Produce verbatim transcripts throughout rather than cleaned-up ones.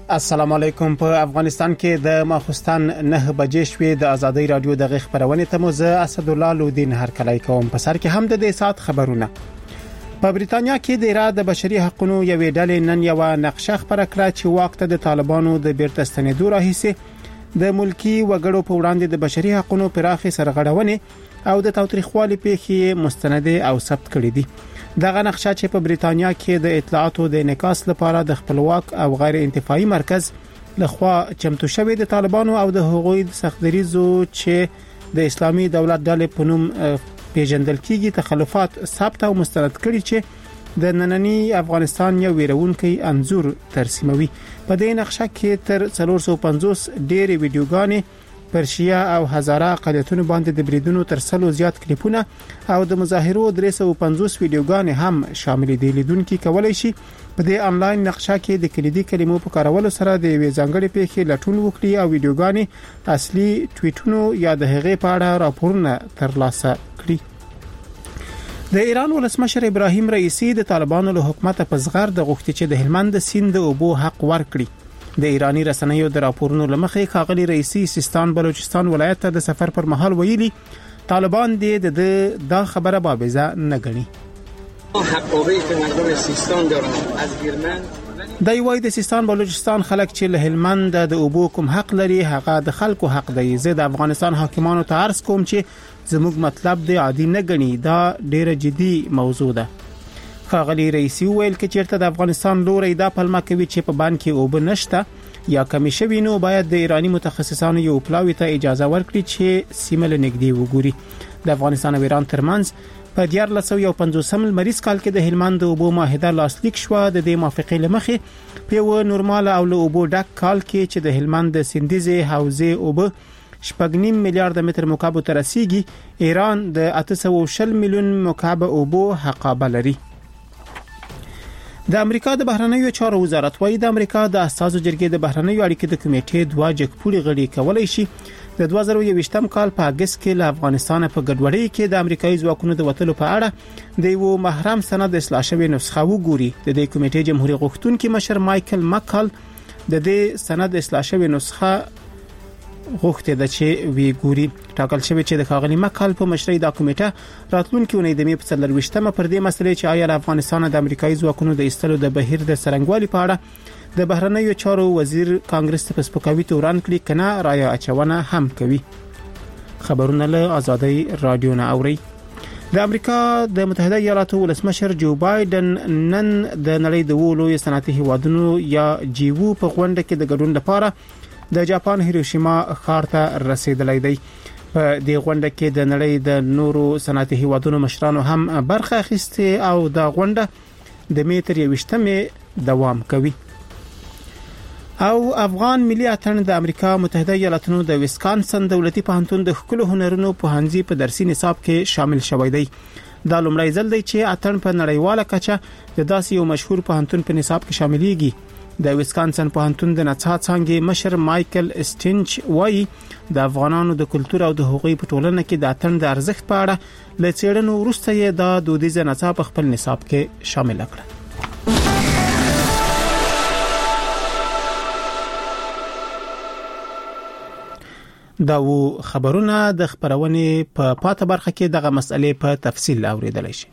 السلام علیکم. په افغانستان کې د ماخستان نه بجې شوې د ازادي رادیو د غږ خبرونه تموزه اسد الله لودین هرکلی کوم. په سر کې هم د دې سات خبرونه. په بریتانیا کې د اراده بشري حقوقو یوې ډلې نن یو نقشه خبره کړه چې وخت د طالبانو د بیرته ستنېدو راهیسي د ملکی وګړو په وړاندې د بشري حقوقو پراخي سرغړونې او د تاوتریخوالي پیښې مستند او ثبت کړې دي. دغه نقشه چې په بریتانیا کې د اطلاعاتو د انعکاس لپاره د خپلواک او غیر انتفاعي مرکز لخوا چمتو شوی د طالبانو او د حقوقي سختدریزو چې د اسلامي دولت ډلې په نوم پیژندل کیږي تخلفات ثبت او مستند کړي چې د نننی افغانستان یو ویرونکي انزور ترسیموي. په دې نقشه کې تر څلور سوه پنځوس ډېری ویډیوګانې پرشیا او هزاره اقلیتونو باندې د بریدونو تر سلو زیات کلیپونه او د مظاهرو درې سوه پنځوس ویډیوګانې هم شامل دي. لیدونکو کولای شي په دې انلاین نقشه کې د کلیدي کلمو په کارولو سره د وی ځانګړي پیښې لټون وکړي او ویډیوګانې اصلي ټویټونو یا د هغې په اړه راپورونه ترلاسه کړي. د ایران ولسمشر ابراهیم رئیسی د طالبانو له حکومت په زغر د غوښتي چې د هلمند سیند د اوبو حق ورکړي. د ایرانی رسنیو د راپورونو لمخې ښاغلي رئیسی سیستان بلوچستان ولایت ته د سفر پر مهال ویلي طالبان د د خبره بابزه نه غني. حقوقی که مردم سیستان دارن از گرمن د یوای د سیستان بلوچستان خلک چې له هلمند د اوبو کوم حق لري هغه د خلکو حق دی. زه د افغانستان حاکمانو ته عرض کوم چې زموږ مطلب د عادي نه غني. دا ډیره جدي موضوع ده. ښاغلي رئیسی ویل کې چیرته د افغانستان لوري دا پلمه کوي چې په باندې کې اوبه نشته یا کمی شوی نو باید د ایرانی متخصصانو یو پلاوی ته اجازه ورکړي چې سیمه له نږدې وګوري. د افغانستان او ایران ترمنځ په دیار لسو یو پنځوسم مریض کال کې د هلمند اوبو معاهده لاسلیک شو. د دې موافقې لمخې په یو نورمال او له اوبو ډک کال کې چې د هلمند سندیزه حوزه اوبه شپږ نیم میلیارډ متر مکعب ته رسیدي ایران د اته سوه او شل میلیون مکعب اوبو حقابه لري. د امریکا د بهرنیو چارو وزارت وايي د امریکا د اساسو جرګې د بهرنیو اړیکو د کمیټې دوه جګپوړي غړي کولای شي د دوه زره یوویشتم کال په اگست کې له افغانستان په ګډوډۍ کې د امریکایي ځواکونو د وټلو په اړه د یو محرم سند اصلاح شوی نسخه وګوري. د دې کمیټې جمهوریت غوښتونکي مشر مایکل مکل د دې سند اصلاح شوی نسخه غوښته د چې وی ګوري. ټاکل شوی چې د ښاغلي مکل په مشرۍ د کمیټه راتلونکي ونې د می په څلرويشتمه پر دې مسلې چې آیا افغانستان د امریکایي ځواکونو د ایستلو د بهیر د سرنګوالي په اړه د بهرنیو چارو وزیر کانګرس ته سپکاوي توران کړي کنه رایا اچونه هم کوي. خبرونه له ازادي رادیو نه اوري. د امریکا د متحده ایالاتو ولسمشر جو بایدن نن د نړۍ د وولو صنعتي هیوادونو یا جیوو په غونډه کې د ګډون لپاره د جاپان هیروشیما ښار ته رسیدلی دی. په دې غونډه کې د نړۍ د نورو صنعتي هیوادونو مشرانو هم برخه اخیسته او د غونډه د میتر یوشتمه دوام کوي. او افغان ملي اتن د امریکا متحده ایالاتونو د ویسکانسن دولتي پوهنتون د خپل هنرونو پوهنځي په درسي نصاب کې شامل شوی دی. دا لومړی ځل دی چې اتن په نړیواله کچه د داسې یو مشهور پوهنتون په نصاب کې شاملېږي. د ویسکانسن پوهنتون د نڅا څانګې مشر مایکل اسټینچ وایي د افغانانو د کلچر او د حقوقي په ټولنه کې د اتن د ارزښت په اړه له څېړنو وروسته یې د دودیزه نڅا په خپل نصاب کې شامل کړه. دا و خبرونه د خبرونې په پا پاته برخه کې دغه مسئلې په تفصیل اوریدلای شي.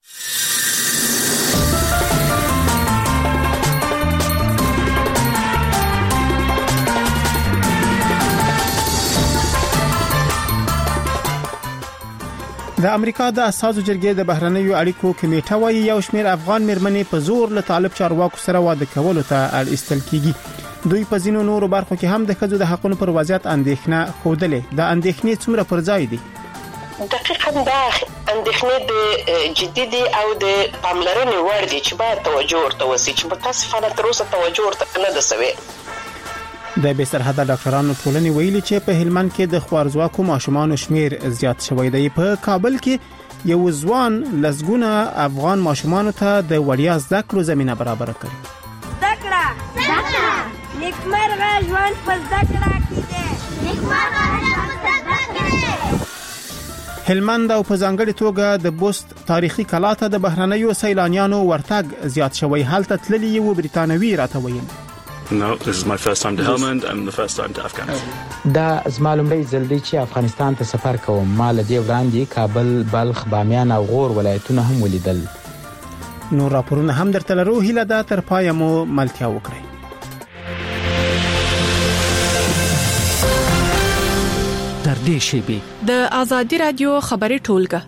د امریکا د اساسو جرګې د بهرنیو اړیکو کمیټه وايي یو شمېر افغان مېرمنې په زور له طالب چارواکو سره واده کولو ته اړ ایستل کیږي. دوی په ځینو نورو برخو کې هم د ښځو د حقوقو پر وضعیت اندېښنه خوده. د اندېښنې څومره پر ځای دي؟ دقیقاً دا اندېښنې د جدي دي او د پاملرنې وړ دي چې باید توجه ورته وشي چې متاسفانه تر اوسه توجه ورته نه ده شوې. د بې سرحده ډاکټرانو ټولنې ویلي چې په هلمند کې د خوارزواکو ماشومانو شمیر زیات شوی دی. په کابل کې یو ځوان لسګونه افغان ماشومانو ته د وړیا زده کړو زمينه برابر کړې. زده کړه زده کړه نیکمرغه ژوند په زده کړه کې دی. نیکمرغه ژوند په زده کړه. هلمند او په ځانګړي توګه د بوست تاریخي کلا ته د بهرنیو سیلانیانو ورتګ زیات شوی. حالت تللی یو بریتانوي راته ویل No, this is my first time to Helmand and the first time to Afghanistan. دا زما لومړی ځل دی چې افغانستان ته سفر کوم. ما له دې وړاندې کابل، بلخ، بامیان او غور ولایتونه هم ولیدل. نور راپورونه هم درته لرو. هیله ده تر پایه مو ملتیا وکړئ. تر دې شیبې د آزادي رادیو خبري ټولګه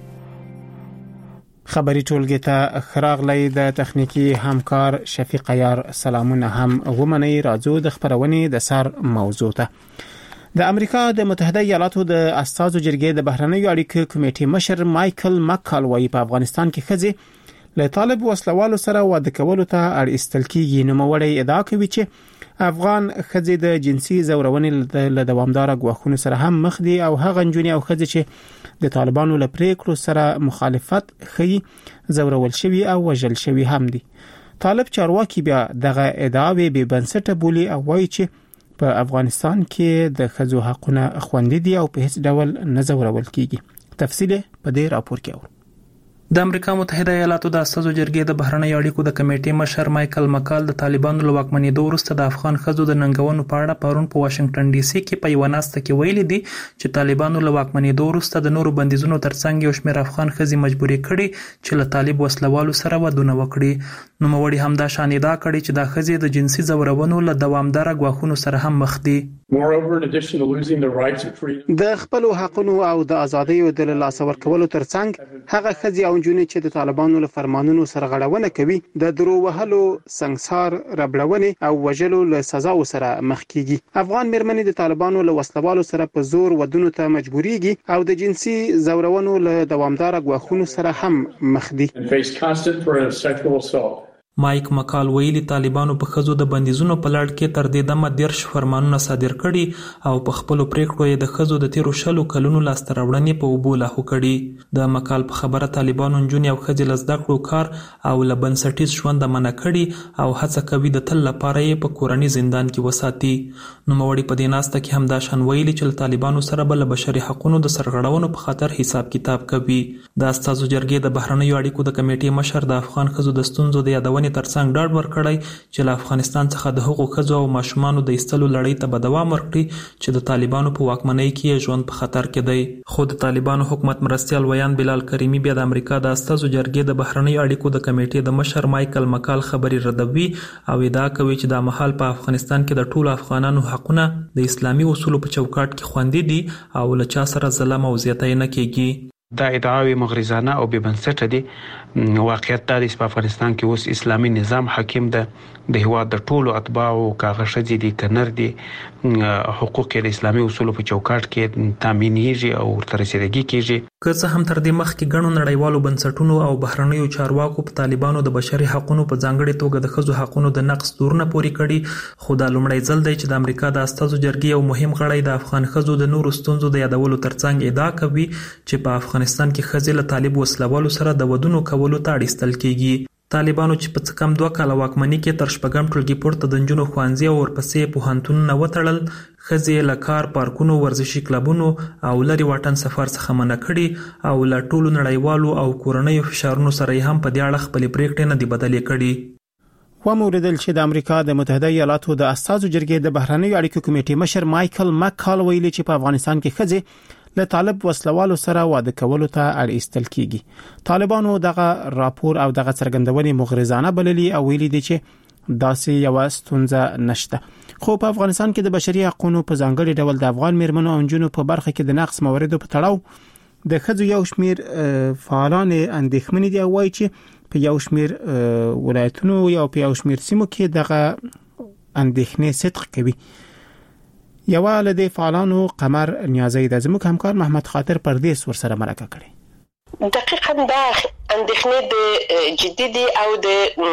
خبري ټولګه ته خراغلی د تخنیکی همکار شفیق عیار سلامونه هم ومني. راځو د خبرونې د سر موضوع ته. د امریکا د متحده ایالاتو د اساسو جرګې د بهرنیو اړیکو کمیټې مشر مایکل مکال وايي په افغانستان کې خځې له طالب وسلوالو سره واده کولو ته اړ استل کېږي. نو موړی ادعا کوي چې افغان خځې د جنسي زورونې له دوامدار غواخونو سره هم مخ دي او هغه نجونې او خځې چې د طالبانو له پریکړو سره مخالفت کوي زورول شوی او وژل شوی هم دي. طالب چارواکي بیا دغه ادعاوې به بنسټه بولي او وایي چې په افغانستان کې د خځو حقونه خوندي دي او په هیڅ ډول نه زورول کیږي. تفصیل په دې راپور کې اورو. د امریکا متحده ایالاتو د اساسو جرګې د بهرنیو اړیکو د کمیټې مشر مایکل مکال د طالبانو له واکمنېدو وروسته د افغان ښځو د ننګونو په اړه پرون په واشنگټن ډي سي کې په یوه ناسته کې ویلي دي چې طالبانو له واکمنېدو وروسته د نورو بندیزونو ترڅنګ یو شمېر افغان ښځې مجبورې کړي چې له طالب وسلوالو سره ودونه وکړي. نوموړي همدا شان ادعا کړې چې دا ښځې د جنسي زورونو له دوامداره غواخونو سره هم مخ دي. د خپل حقونو او د ازادۍ د لاسه ورکولو ترڅنګ هغه خځې او جنونې چې د طالبانو له فرمانونو سره غړونه کوي د درو وهلو، سنگسار، ربړونې او وژلو له سزاو سره مخ کیږي. افغان مېرمنې د طالبانو له وسلوالو سره په زور ودونو ته مجبوريږي او د جنسي زورونو له دوامدار غواخونو سره هم مخ دي. مایک مکال ویلي طالبانو په خزو د بندیزونو په لړ کې تر دې دمه دیرش فرمانونه صادر کړي او په خپل پریکړو یې د خزو د تیرو شلو کلونو لاستراوړنې په اوبو لاهو کړي. د مکال په خبره طالبانو نجونې او خځې له زده کړو کار او له بنسټیز ژوند منع کړي او هڅه کوي د تل لپاره یې په کورني زندان کې وساتي. نوموړي په دې ناسته کې همدا شان ویلي چې له طالبانو سره به له بشري حقوقو د سرغړونو په خاطر حساب کتاب کوي. د اساسو جرګې د بهرنیو اړیکو د کمیټې مشر د افغان خزو د ستونزو د یادونې ترڅنګ ډاډ ورکړی چې له افغانستان څخه د هغو ښځو او ماشومانو د ایستلو لړۍ ته به دوام ورکړي چې د طالبانو په واکمنۍ کې ژوند په خطر کې دی. خو د طالبانو حکومت مرستیال ویان بلال کریمی بیا د امریکا د اساسو جرګې د بهرنیو اړیکو د کمیټې د مشر مایکل مکال خبري ردوي او ادعا کوي چې دا مهال په افغانستان کې د ټولو افغانانو حقونه د اسلامي اصولو په چوکاټ کې خوندي دي او له چا سره ظلم او زیاتی نه کیږي. دا ادعاوې مغرضانه او بې بنسټه دي. واقعیت دا دی چې په افغانستان کې اوس اسلامي نظام حاکم ده. د هیواد د ټولو اتباعو کاغه ښځې دي که نر دي حقوق یې د اسلامي اصولو په چوکاټ کې تامینېږي او ورته رسېدګي کېږي. که څه هم تر دې مخکې ګڼو نړیوالو بنسټونو او بهرنیو چارواکو په طالبانو د بشري حقوقو په ځانګړې توګه د ښځو حقوقو د نقض تورونه پورې کړي، خو دا لومړی ځل دی چې د امریکا د اساسو جرګې یو مهم غړی د افغان ښځو د نورو ستونزو د یادولو ترڅنګ ادعا کوي چې په افغانستان کې ښځې له طالب وسلوالو سره د ودونو کولو ته اړ ایستل کېږي. طالبانو چې په څه کم دوه کاله واکمني کې تر شپږم ټولګي پورته د نجونو ښوونځي او ورپسې پوهنتونونه وتړل، ښځې له کار، پارکونو، ورزشي کلبونو او لرې واټن سفر څخه منع کړي او له ټولو نړیوالو او کورنیو فشارونو سره یې هم په دې اړه خپلې پریکړې نه دي بدلې کړي. وموردل چې د امریکا د متحده ایالاتو د اساسو جرګې د بهرنیو اړیکو کمیټې مشر مایکل مکال ویلي چې په افغانستان کې ښځې له طالب وسلوالو سره واده کولو ته اړ ایستل کیږي. طالبانو دغه راپور او دغه څرګندونې مغرضانه بللي او ویلي دي چې داسې یو ستونزه نشته. خو په افغانستان کې د بشري حقوقو په ځانګړي ډول د افغان مېرمنو او نجونو په برخه کې د نقص مواردو په تړاو د ښځو یو شمیر فعالان اندېښمن دي او وایي چې په یو شمیر ولایتونو یا په یو شمیر سیمو کې دغه اندېښنې صدق کوي. یو لدې فعالانو قمر نیازی د زموږ همکار محمد خاطر پردیس ورسره مرکه کړي. دقیقاً دا اندېښنې د جدي دي او د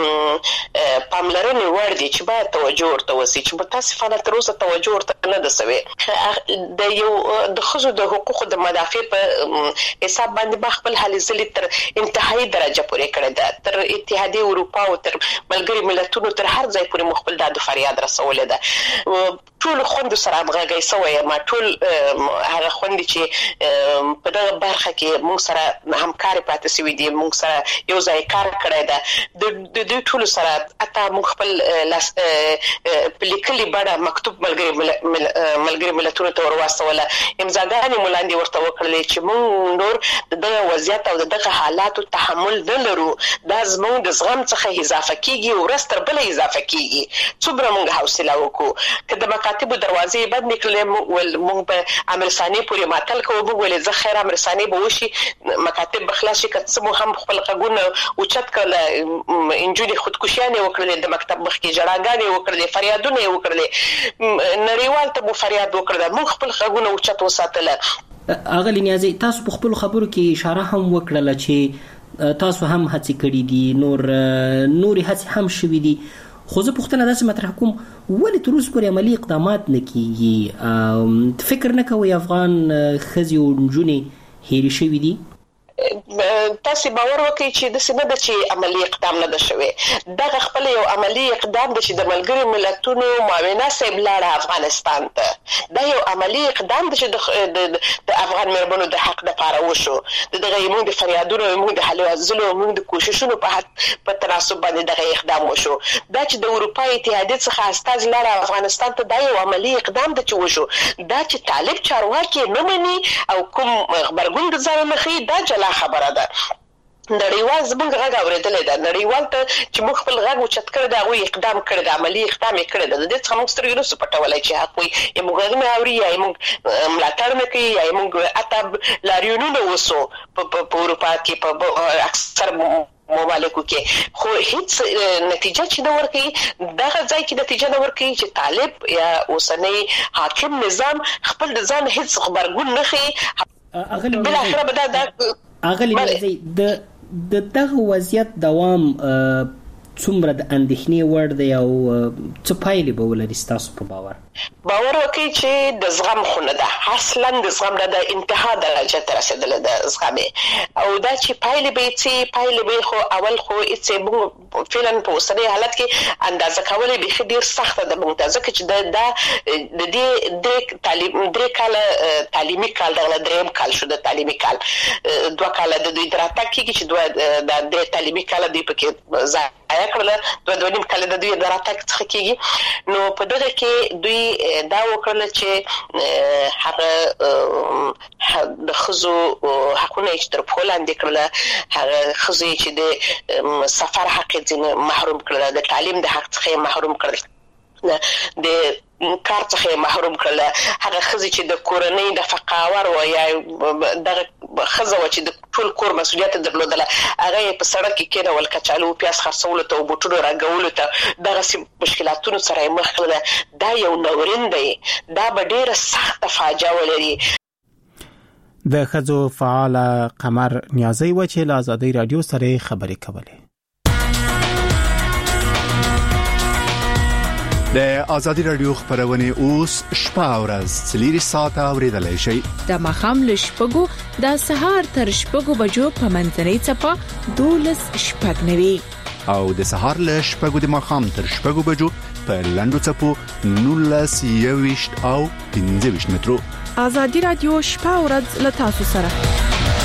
پاملرنې وړ دي چې باید توجه ورته وشي چې متاسفانه تر اوسه توجه ورته نه ده شوې. د یو د ښځو د حقوقو د مدافع په حساب باندې ما خپل هلې ځلې تر انتهایی درجه پورې کړې ده. تر اتحادیې اروپا او تر ملګري ملتونو تر هر ځای پورې مو خپل دا د فریاد رسولې ده. ټول خوندو سره همغږی شوی یم. ټول هغه خوندې چې په دغه برخه کې موږ سره همکاري پاتې شوي دي، موږ موږ سره یو ځای کار کړی ده د دوی ټول سره اته موږ خپل په لیکلي بڼه مکتوب ملګري ملتونو ته ورواستوله امضاګانې مو لاندې ورته وکړلې چې موږ نور د دغه وضعیت او د دغه حالاتو تحمل نه لرو دا زموږ د زغم څخه اضافه کیږي او ورځ تر بله اضافه کیږي څومره موږ حوصله وکړو که د مکاتبو دروازې بند نکړلې موږ به امرسانې پورې ماتل کوو موږ ولې زه خیر امرسانې به وشي مکاتب به خلاص شي که څه مو هم خپل غږونه اوچت کړله نجونې خودکشیانې وکړلې د مکتب مخکې ژړاګانې وکړلې فریادونه یې وکړلې نړیوال ته مو فریاد وکړله موږ خپل غږونه اوچت وساتله. اغلی نیازی تاسو په خپل خبرو کې اشاره هم وکړله چې تاسو هم هڅې کړې دي نور نورې هڅې هم شوي دي خو زه پوښتنه داسې مطرح کوم ولې تر اوسه پورې عملي اقدامات نه کیږي فکر نه کوئ افغان ښځې او نجونې هېرې شوي دي تاسو باور وکړئ چې د سینه د چې عملی اقدام نه ده شوی دغه خپل یو عملی اقدام د چې د ملګرو ملتونو معاونہ صاحب لاړه افغانستان ته دا یو عملی اقدام د چې د افغان مېرمنو د حق لپاره وشو دغه موږ د فریادونو موږ د حل وزلو موږ د کوششونو په په تناسب باندې دغه اقدام وشو دا چې د اروپا اتحادیې څخه استاذ لاړه افغانستان ته دا یو عملی اقدام د چې وشو دا چې طالب چارواکي نه مني او کوم خبرګون د ځان مخې دا جلا خبره ده نړیوال زموږ غږ اورېدلی ده نړیوال ته چې موږ خپل غږ اوچت کړی ده هغوی اقدام کړی ده عملي اقدام یې کړی ده د دې څخه موږ سترګې نشو پټولی چې حق وي یا موږ غږ نه اوري یا یې موږ ملاتړ نه کوي یا یې موږ حتی لاریونونه وسو په اروپا کې په اکثر ممالکو کې خو هیڅ نتیجه چې نه ورکوي دغه ځای کې نتیجه نه ورکوي چې طالب یا اوسنی حاکم نظام خپل د ځان هیڅ خبرګون نه ښیي بالاخره به دا اغلی نیازی د د دغه وضعیت دوام څومره د اندېښنې وړ دی او څه پایلې به ولري ستاسو په باور باور وکړئ چې د زغم خو نه ده اصلا د زغم نه د انتها درجه ته رسېدلی د زغمې او دا چې پایلې به یې څه پایلې به خو اول خو هېڅ موږ فعلا په اوسني حالت کې اندازه کولی بیخي ډېر سخته ده موږ ته ځکه چې دا د دې درې تعلیم درې کاله تعلیمي کال دغه درېیم کال شو د تعلیمي کال دوه کاله د دوی د راتګ کېږي چې دوه د درې تعلیمي کاله دوی پکې ضایع کړله دوه دوه نیم کاله د دوی د راتګ څخه کېږي نو په دغه کې دوی دا وکړل چې هغه د ښځو حقونه چې تر پښو لاندې کړله هغه ښځې چې د سفر حق یې ځینې محروم کړله د تعلیم د حق څخه یې محروم کړل د کار څخه محروم کړله هغه ښځې چې د کورنۍ د فقاور و یا دغه ښځه وه چې د ټول کور مسؤلیت درلودله هغه یې په سړک کې کېنول کچالو پیاز خرڅولو ته او بوټونو رنګولو ته دغسې مشکلاتونو سره یې مخ کړله دا یو ناورین دی دا به ډېره سخته فاجعه ولري د ښځو فعاله قمر نیازی و چې له ازادۍ راډیو سره خبرې کولې د ازادي رادیو خبرونه اوس شپه او ورځ څلور ساعته اوریدلای شئ د مخام له شپږو د سهار تر شپږو بجو په منځنۍ چپه دولس شپږ نوي او د سهار له شپږو د مخام تر شپږو بجو په لندو چپو نولس یويشت او پنځه ویشت مترو ازادي رادیو شپه او ورځ له تاسو سره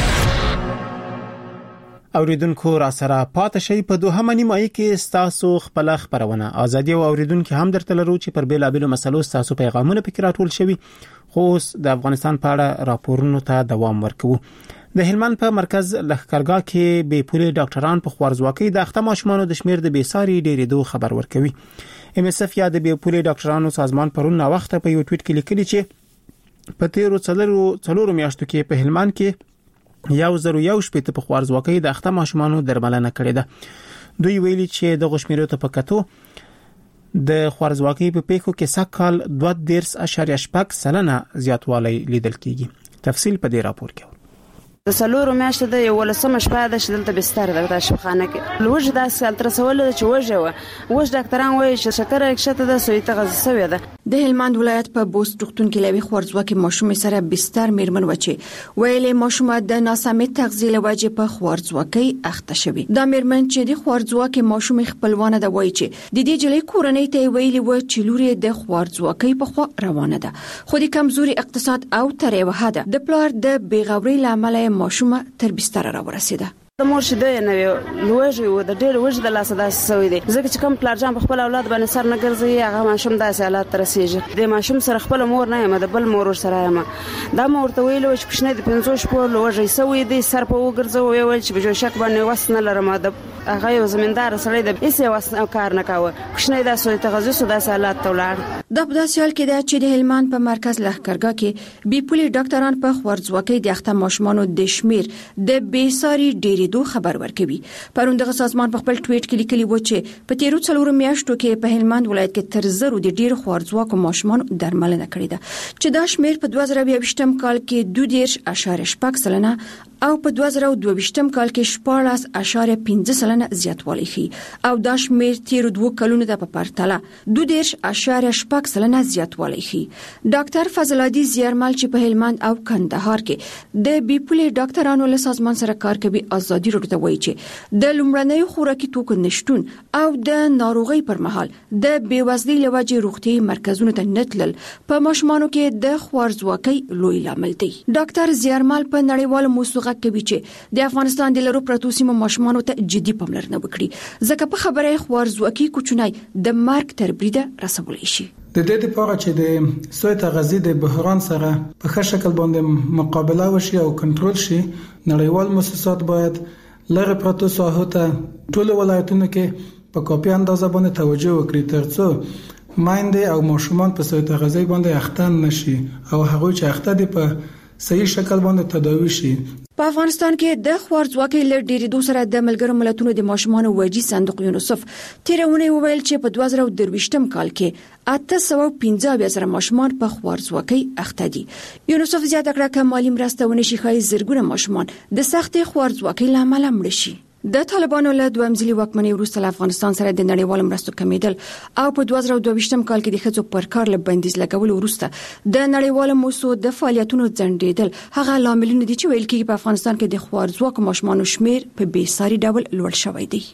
اوریدونکو را سره پاتې شي په دوهمه نیمایي کې ستاسو خپل خبرونه ازادي او اوریدونکو هم درته لرو چې پر بیلابیلو مسلو ستاسو پیغامونه پکې راټول شوي خو د افغانستان په اړه راپورونو ته دوام ورکوو د هلمند په مرکز لښکرګاه کې بې پولې ډاکټران په خوارزواکۍ د اخته ماشومانو د شمیر د بیساري ډېرېدو خبر ورکوي ام اس اف یا د بې پولې ډاکټرانو سازمان پرون نا وخت په یو ټویټ کې لیکلي چې په تیرو څلورو څلورو میاشتو کې په هلمند کې یو زرو یو شپېته په خوارزواکۍ د اخته ماشومانو درملنه کړې ده دوی ویلي چې د غشمیرو ته په کتو د خوارزواکۍ په پیښو کې سکهال دوه دېرش اعشاریه شپږ سلنه زیاتوالی لیدل کیږي تفصیل په دې راپور کې د سلورو میاشتو د یو ولسمه شپه د شدلته بستر د شپخانه کې لوژ د اسال تر سوال چې وژه و وژ ډاکټران وایي چې شکر کښته د سویته غزسوي ده د هلمند ولایت په بوست روغتون کې لوي خوارزواکي ماشوم سره بستر میرمن وچی ویلې ماشوم د ناسمې تغذیه لوجه په خوارزواکي اخته شوی دا میرمن چې د خوارزواکي ماشوم خپلوانه د وایي چې د دې جلې کورنۍ ته ویلې و چې لوري د خوارزواکي په خوا روانه ده خو د کمزوري اقتصاد او تریوه ده د پلار د بیغوري لامل ماشومه تر بستر را ورسیده د مور شیدې نه وي لوږه و د ډېر وژ د لاس داسې سوي دي ځکه چې کوم پلار جان په خپل اولاد باندې سر نه ګرځي هغه ماشوم داسې حالات ترسيږي د ماشوم سره خپل مور نه یم د بل مور سره یم دا مور ته ویلو چې کوښنه د پنځو شپو لوږه سوي دي سر په وګرځو ویل چې بجو شک باندې وسنه لرم د هغه یو زمیندار سره د هیڅ وسنه کار نه کاوه کوښنه دا سوي تغذیه سودا حالات تولار د په داسې حال کې د چې د هلمند په مرکز لښکرګاه کې بي پولي ډاکټران په خوارځواکۍ د اخته ماشومانو د شمیر د بیساري ډېرېدو خبر ورکوي. پرون دغه سازمان په خپل ټویټ کې لیکلي و چې په تیرو څلورو میاشتو کې په هلمند ولایت کې تر زرو د ډېر خوارځواکو ماشومانو درملنه کړې ده چې دا شمیر په دوه زره یوویشتم کال کې دوه دېرش اعشاریه شپږ سلنه او په دوه زره دوه ویشتم کال کې شپاړس اعشاریه پنځه سلنه زیاتوالی ښیي او دا شمیر تیرو دوه کلونو د په پرتله دوه دېرش اعشاریه شپږ سلنه زیاتوالی ښیي. ډاکټر فضل الدی زیارمل چې په هلمند او کندهار کې د بي پولي ډاکټرانو له سازمان سره کار کوي ازادي راډیو ته وایي چې د لومړنیو خوراکي توکو نشټون او د ناروغي پر مهال د بیوزلۍ لوجې روغتي مرکزونو ته نتلل په ماشومانو کې د خوارځواکۍ لوی لامل دی. ډاکټر زیارمل په نړیوال موسوغه کوي چې د افغانستان د لرو پرتو سیمو ماشومانو ته جدي پاملرنه وکړي ځکه په خبره خوارځواکۍ کوچنی د مرګ تر بریده رسولای شي. د دې لپاره چې د سوی تغذیه د بحران سره په ښه شکل باندې مقابله وشي او کنټرول شي نړیوال مؤسسات باید لري پرتو ساحو ته ټول ولایتونو کې په کافي اندازه باندې توجه وکړي ترڅو مایندې او ماشومان په سوی تغذیه باندې اخته نشي او هغه چې اخته دي په صحیح شکل باندې تداوي شي. په افغانستان کې د خوارځواکۍ له ډېرېدو سره د ملګرو ملتونو د ماشومانو وجي صندوق یونیسف تیرونه ویل چې په دوه زره درویشتم کال کې اته سوه پنځه اویا زره ماشومان په خوارځواکۍ اخته دي. یونیسف زیاته کړه چې مالی مرسته ونه شي ښایي زرګونه ماشومان د سختې خوارځواکۍ له امله مړه شي. د طالبانو له دویم ځلي واکمنۍ وروسته له افغانستان سره د نړیوالو مرستو کمیدل او په دوه زره دوه ویشتم کال کې د ښځو پر کار له بندیز لګولو وروسته د نړیوالو موسسو د فعالیتونو ځنډېدل هغه لاملونه دي چې ویل کېږي په افغانستان کې د خوارځواکو ماشومانو شمیر په بیساري ډول لوړ شوی دی.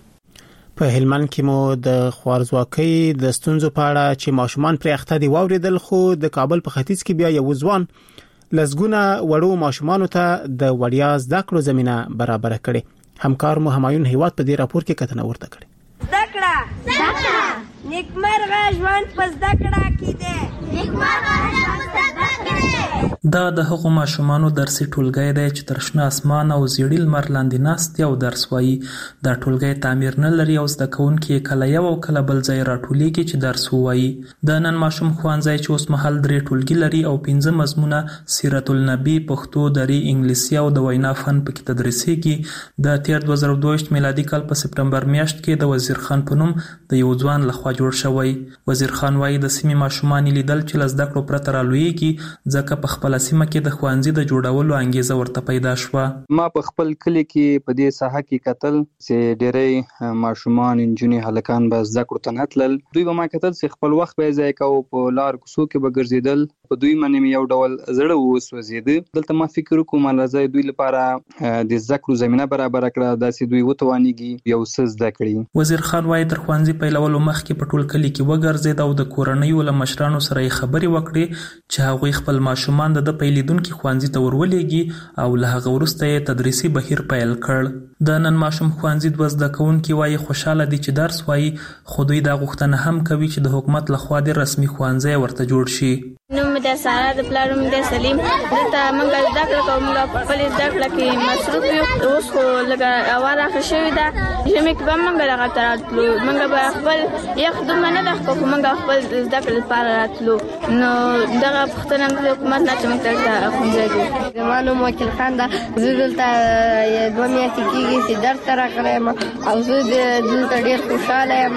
په هلمند کې مو د خوارځواکۍ د ستونزو په اړه چې ماشومان پر اخته دي واوریدل خو د کابل په ختیځ کې بیا یو ځوان لزګونه وړو ماشومانو ته د وړیا زده کړو زمينه برابر کړي. همکار مو همایون هیواد په دې راپور کې کتنه ورته کړې. زده کړه نیکمرغه ژوند په زده کړه کې ده. نیکمرغه ژوند په زده کړه. دا د هغو ماشومانو درسي ټولګی دی چې تر شنه اسمان او زیړی لمر لاندې ناست او درس وایي. دا ټولګی تعمیر نه لري او زده کوونکي کله یو او کله بل ځای راټولیږي چې درس ووایي. د نن ماشوم ښوونځی چې اوس مهال درې ټولګي لري او پنځه مضمونه سیرت النبی، پښتو، دري، انګلیسي او د وینا فن پکې تدریسېږي. د تیر دوه زره دوه ویشت میلادي کال په سپټمبر میاشت کې د وزیر خان په نوم د یو ځوان لخوا جوړ شوی. وزیر خان وایي د سیمې ماشومان لیدل چې له زده کړو پرته رالویږي ځکه په خپل سیمه کې د ښوونځي د جوړولو انګیزه ورته پیدا شوه. ما په خپل کلی کې په دې ساحه کې کتل چې ډېری ماشومان انجونی هلکان به زده کړو ته نتلل. دوی به ما کتل چې خپل وخت به ځای کوو په لار کوڅو کې به ګرځېدل. په دوی باندې یو ډول زړه وسوځېده. دلته ما فکر وکړم لازم دوی لپاره د زده کړو زمينه برابر کړه داسې دوی وتوانیږي یو څه زده کړي. وزیر خان وایي تر ښوونځي پیلولو مخکې په ټول کلی کې وګرځېد او د کورنیو له مشرانو سره یې خبرې وکړې چې هغوی خپل ماشومان د پیلیدونکو ښوونځي ته ورولېږي او له هغه وروسته یې تدریسي بهیر پیل کړ. د نن ماشوم ښوونځي دوه زده کوونکي وایي خوشاله دي چې درس وایي خو دوی دا غوښتنه هم کوي چې د حکومت لخوا د رسمي ښوونځي ورته جوړ شي. نوم مې د سارا د پلار نوم د سلیم. دلته موږ زده کړه کوو، موږ په خپل زده کړه کې مصروف یو. اوس خو لږه اواله ښه شوې ده. ژمي کې به موږ دغه ته راتلو، موږ به خپل یخ دومره نه ده خو موږ خپل زده کړې لپاره راتلو. نو دغه پوښتنه د حکومت نه چې موږ ته ښوونځی جوړ. زما نوم وکیل خان ده. زه دلته دوه میاشتې کېږي چې درس ته راغلی یم او زه دلته ډېر خوشحاله یم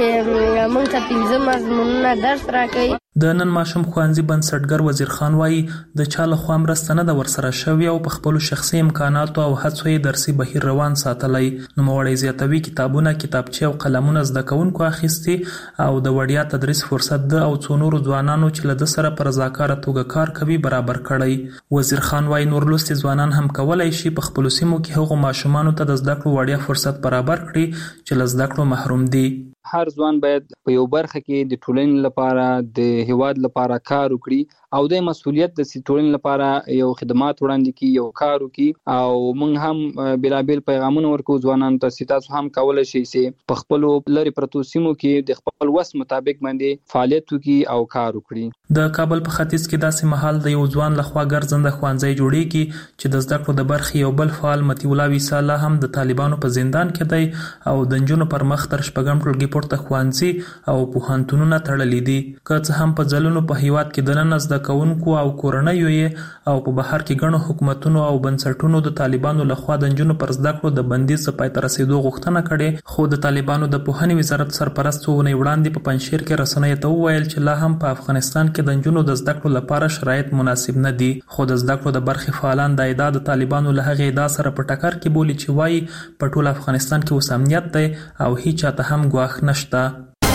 چې موږ ته پنځه مضمونونه درس راکوي. د نن ماشوم ښوونځي بنسټګر وزیر خان وایي د چا له خوا مرسته نه ده ورسره شوې او په خپلو شخصي امکاناتو او هڅو یې درسي بهیر روان ساتلی. نوموړی زیاتوي کتابونه، کتابچې او قلمونه زده کوونکو اخیستي او د وړیا تدریس فرصت ده او څو نورو ځوانانو چې له ده سره په رضاکاره توګه کار کوي برابر کړی. وزیر خان وایي نور لوستي ځوانان هم کولی شي په خپلو سیمو کې هغو ماشومانو ته د زده کړو وړیا فرصت برابر کړي چې له زده کړو محروم دي. هر ځوان باید په یو برخه کې د ټولنې لپاره د هیواد لپاره کار وکړي او د مسؤلیت د ټولنې لپاره یو خدمات وړاندې کړي، یو کار وکړي. او موږ هم بلابل پیغامونه ورکو ځوانانو ته چې تاسو هم کولای شئ چې په خپل لری پرتو سیمو کې د خپل وس مطابق باندې فعالیت وکړي او کار وکړي. د کابل په ختیځ کې داسې مهال د یو ځوان لخوا ګرځنده ښوونځی جوړیږي چې د زده کړو د برخې یو بل فعال مطیع الله ویسا لا هم د طالبانو په زندان کې دی او د نجونو پر مخ تر شپږم ټولګي پورته ښوونځي او پوهنتونونه تړلي دي. که څه هم په ځلونو په هیواد کې دننه زده کوونکو او کورنیو یې او په بهر کې ګڼو حکومتونو او بنسټونو د طالبانو لخوا د نجونو پر زده کړو د بندیز پای ته رسیدو غوښتنه کړې، خو د طالبانو د پوهنې وزارت سرپرست څو وړاندې په پنځشیر کې رسنیو ته وویل چې لا هم په افغانستان کې د نجونو د زده کړو لپاره شرایط مناسب نه دي. خو د زده کړو د برخې فعالان د ادعا د طالبانو له هغې ادعا سره په ټکر کې بولي چې وایي په ټول افغانستان کې اوس امنیت دی او هیڅ چاته هم ګواښ نشته.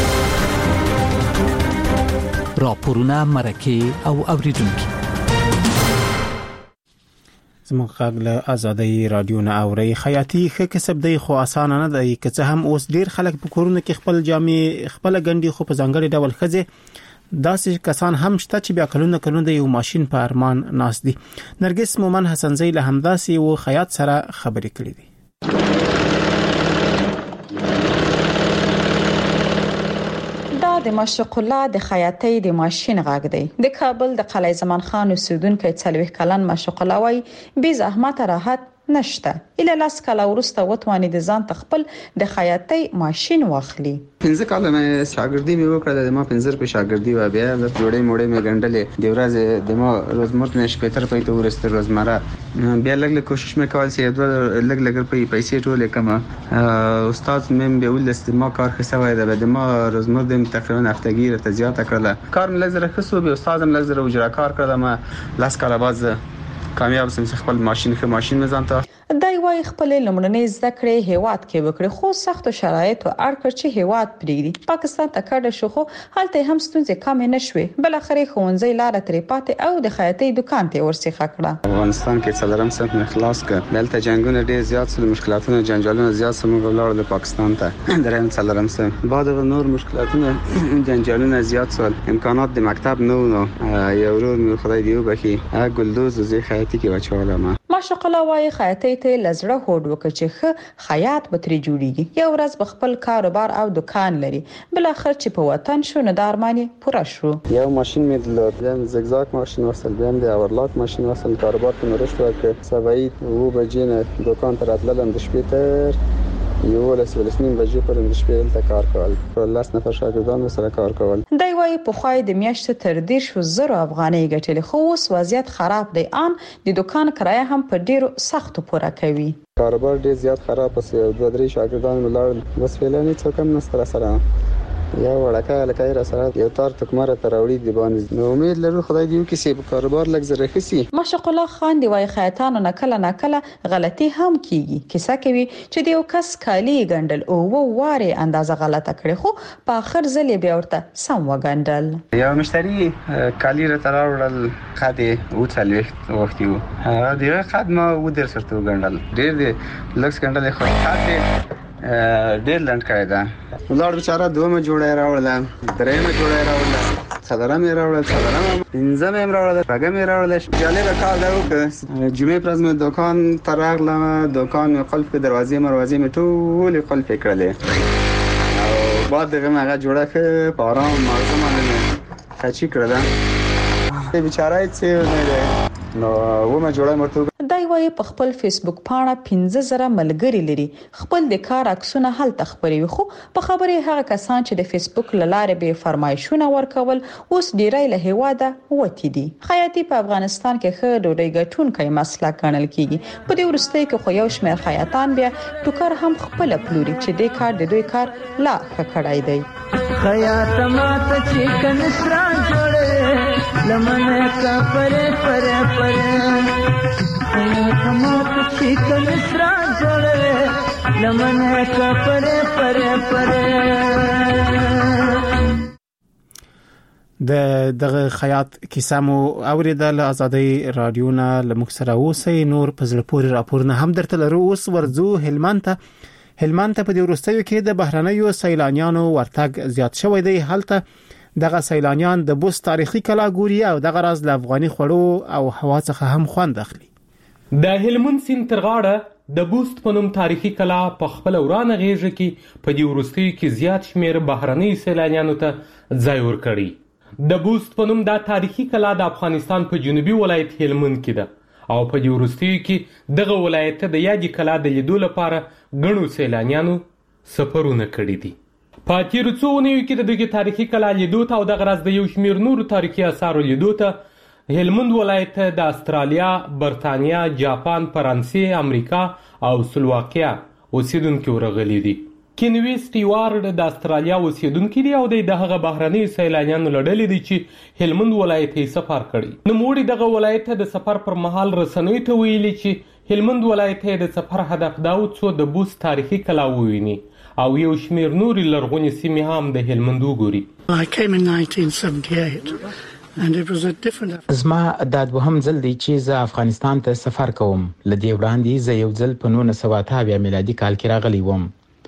راپورونه، مرکې او اوریدونکي زموږ غږ له آزادۍ رادیو نه اوري. خیاطي ښه کسب دی خو اسانه نه دی، که څه هم اوس ډیر خلک په کورونو کې خپل جامې خپل ګنډي، خو په ځانګړي ډول ښځې داسې کسان هم شته چې بیا کلونه کلونه د یو ماشين په ارمان ناس دي. نرګس مومن حسنزی له همداسې و خیاط سره خبرې کړې دي. د مشرق الله د خیاطۍ د ماشين غږ دی. د کابل د قلعه زمان خان اوسیدونکو څلوي کلن مشرق الله وای بي زحمت راحت نشته. اله لاس کله ورسته وتواني د ځان تخپل د خیاطۍ ماشين واخلي. پنځه کاله مې شاګردي مې وکړه، د ما پنځه په شاګردي و بیا د جوړې موړې مې ګنډلې، د ورځې د ما روزمره مې شپږ تر پېټه ورسته روزمره بیا لږ لږ کوشش مې کول چې دوه لږ لږ په پیسې ټولې کما. استاد مې به ول است ما کار خسوي ده، د ما روزمره د تقریبا هفتګی را زیاته کړله. کار مې لږ رخصو به استاد مې لږ اجرا کار کړم. ما لاس کاله باز کامیاب سم خپل ماشين خه ماشين مې ځانته دای وای خپل لمړنۍ زده کړې هیواد کې وکړي، خو سخت شرایط او اړ چې هیواد پریږدي. پاکستان ته کډه شو، خو هلته هم ستونزې کم نه شوې. بل اخري ښوونځي لار ترې پاتې او د خیاطۍ دکان ته ورسېخه کړه. افغانستان کې څلورم صنف نه خلاص کړ، بلته جنگونه ډېر زیات سول، مشکلاتونه جنجالونه زیات سول. موږ ولاړ د پاکستان ته درېم څلورم صنف بعد نور مشکلاتونه جنجالونه زیات سول، امکانات د مکتب نو نو یو ورور خدای دی وبخي ګلدوز زی خیاطۍ کې وچوله. ما ماشاءالله وای خیاطۍ ته لزړه هوډ وکړي چې ښه خیاط به ترې جوړیږي. یو ورځ به خپل کاروبار او دکان لري. بل اخر چې په وطن شو نه د ارماني پوره شو. یو ماشين مې درلود، بیا زگزاگ ماشين وصل، بیا د اورلاک ماشين وصل. کاروبار ته نورشت وکړ. سبعی و بجې نه دکان ته راتلم، د شپې تر یو ولس ولسمین بجې پر د شپې ته کار کول. پر لاس نفر شاګردان سره کار کول. دای وای په خوای د میاشتې تر دې شو زره افغانۍ ګټلې، خو اوس وضعیت خراب دی. ان د دکان کرایه هم په ډیرو سختو پوره کوي. کاروبار ډیر زیات خراب پس یو دوه درې شاګردان ملاړ بس فعلاني څه کم نستر سره یا وړکه لکه را سره یو تار تکمره تراوړي دی باندې. نو امید لرو خدای دې وکړي چې په کاروبار لږ زره خسي. مشق الله خان دی وای خیاطانو نکله نکله غلطي هم کیږي. کیسه کوي چې د یو کس کالی ګندل او و واره اندازه غلطه کړي، خو په اخر ځل بیا ورته سم وګندل. یو مشتری کالی را تراوړل خاطه او څلوخت وخت یو هغه دغه خدمه و در سرته وګندل. ډیر دې لکس ګندل خو خاطه ډیر لند کړی دا. ولر بیچاره دومره جوړه راوړل، درېمه جوړه راوړل، څلورمه راوړل، څلورمه پنځمه راوړل، راګمه راوړل. جالب کار دا وکړ. جمعې پرځ مې دکان تراغلم، دکان مې قلف په دروازې مروازې مې ټول قلف کړلې او بعد دغه هغه جوړه ک په آرام مازه باندې خچی کړل. بیچاره څه نه دی. نو و ما جوړه مرته دای وای په خپل فیسبوک پاڼه پنځه زره ملګری لري. خپل د کار عکسونه هل تخبري، خو په خبره هغه کسان چې د فیسبوک لاره به فرمایشونه ورکول اوس ډیرای له هواده وتی دي. خیاطي په افغانستان کې ښه ډوډۍ ګټونکې مسله ګڼل کیږي. په دې ورسته کې خو یو شمېر خیاطان بیا ټوکر هم خپل پلوري چې د کار د دوی کار لا ښه کړای دی. خیاط ماته چې کنسرا جوړه لمنه کا پره پره پره خیاط ماته چې کنسرا جوړه لمنه کا پره پره پره. د دغه خیاط کیسه مو اوریدل. آزادۍ رادیو نه لمک سره اوسئ. نور په زړه پورې راپورونه هم درته لرو. اوس ورځو هلمند ته. هلمند ته په دې وروستیو کې د بهرنیو سیلانیانو ورتګ زیات شوی دی. هلته دغه سیلانیان د بوست تاریخي کلا ګوري او دغه راز د افغاني خوړو او هوا څخه هم خوند اخلي. د هلمند سیند تر غاړه د بوست په نوم تاریخي کلا په خپل ورانه غیږ کې په دې وروستیو کې زیات شمیر بهرني سیلانیانو ته ځای ورکړي. د بوست په نوم دا تاریخي کلا د افغانستان په جنوبي ولایت هلمند کې ده او په دې وروستیو کې دغه ولایت د یادې کلا د لیدو لپاره ګڼو سیلانیانو سفرونه کړي دي. په تیرو څو اونیو کې د دغه تاریخي کلا لیدو ته او دغه راز د یو شمیر نورو تاریخي اثارو لیدو ته هلمند ولایت د استرالیا، برتانیا، جاپان، فرانسې، امریکا او سلواکیا اوسیدونکي ورغلي دي. کینوي سټیوارډ د استرالیا اوسیدونکي دی او د هغه بهرني سیلانیانو له ډلې دی چې هلمند ولایت یې سفر کړی. نوموړي دغه ولایت د سفر پر مهال رسنیو ته ویلي چې هلمند ولایت د سفر هدف دا و څو د بوست تاریخي کلا وویني او یو شمیر نورې لرغونې سیمې هم د هلمند وګوري. I came in nineteen seventy-eight and it was a different. زما دا دوهم ځل دی چې زه افغانستان ته سفر کوم. لدې وړاندې زه یو ځل په نولس سوه اته اویا میلادي کال کې راغلی وم.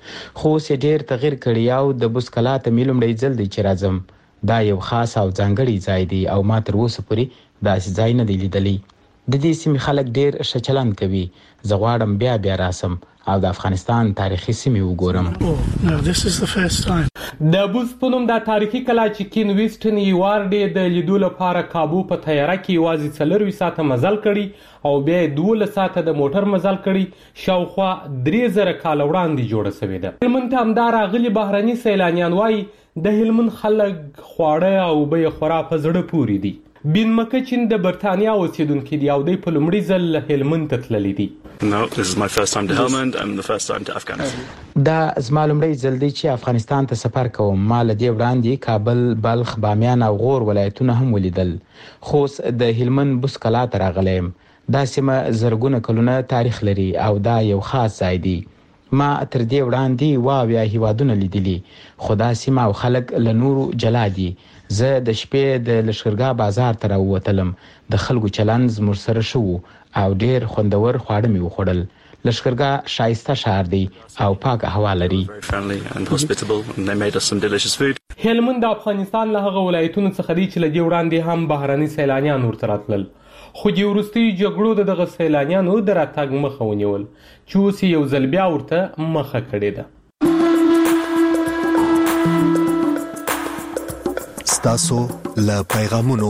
خو اوس یې ډېر تغیر کړی او د بوست کلا ته مې لومړی ځل دی چې راځم. دا یو خاص او ځانګړی ځای دی او ما تر اوسه پورې داسې ځای نه دی لیدلی. د دې سیمې خلک ډېر ښه چلند کوي. زه غواړم بیا بیا راسم او د افغانستان تاریخي سیمې وګورم. No, this is the first time. د بوست په نوم دا تاریخي کلا چې کین ویسټن یوارډ د لیدو لپاره کابو په طیاره کې یوازې څلرویشت ساعته مزل کړي او بیا دولس ساعته د موټر مزل کړي. شاوخوا درې زره کاله وړاندې جوړه شوې ده. هلمند ته همدا راغلي بهرني سیلانیان وایي د هلمند خلک خواړه او بیې خورا په زړه پورې دي. بین مکچن د برتانیا اوسیدونکي دی او د په لومړي ځل هلمند ته تللی دي. No, this is my first time to Helmand and the first time to Afghanistan. دا زما لومړی ځل دی چې افغانستان ته سفر کوم. ما له دې وړاندې کابل، بلخ، بامیان او غور ولایتونه هم ولیدل. خو د هلمند بوست کلا ته راغلی یم. دا سیمه زرګونه کلونه تاریخ لري او دا یو خاص ځای دی. ما تر دې وړاندې اوه اویا هیوادونه لیدلي خو دا سیمه او خلک له نورو جلا دي. زه د شپې د لښکرګاه بازار ته راووتلم. د خلکو چلند زموږ سره ښه و او ډېر خوندور خواړه مې وخوړل. لښکرګاه ښایسته ښار دی او پاکه هوا لري. هلمند د افغانستان له هغه ولایتونو څخه دی چې له دې وړاندې هم بهرني سیلانیان ورته راتلل. خو د وروستیو جګړو د دغه سیلانیانو د راتګ مخه ونیول چې اوس یو ځل بیا ورته مخه کړې ده. ستاسو له پیغامونو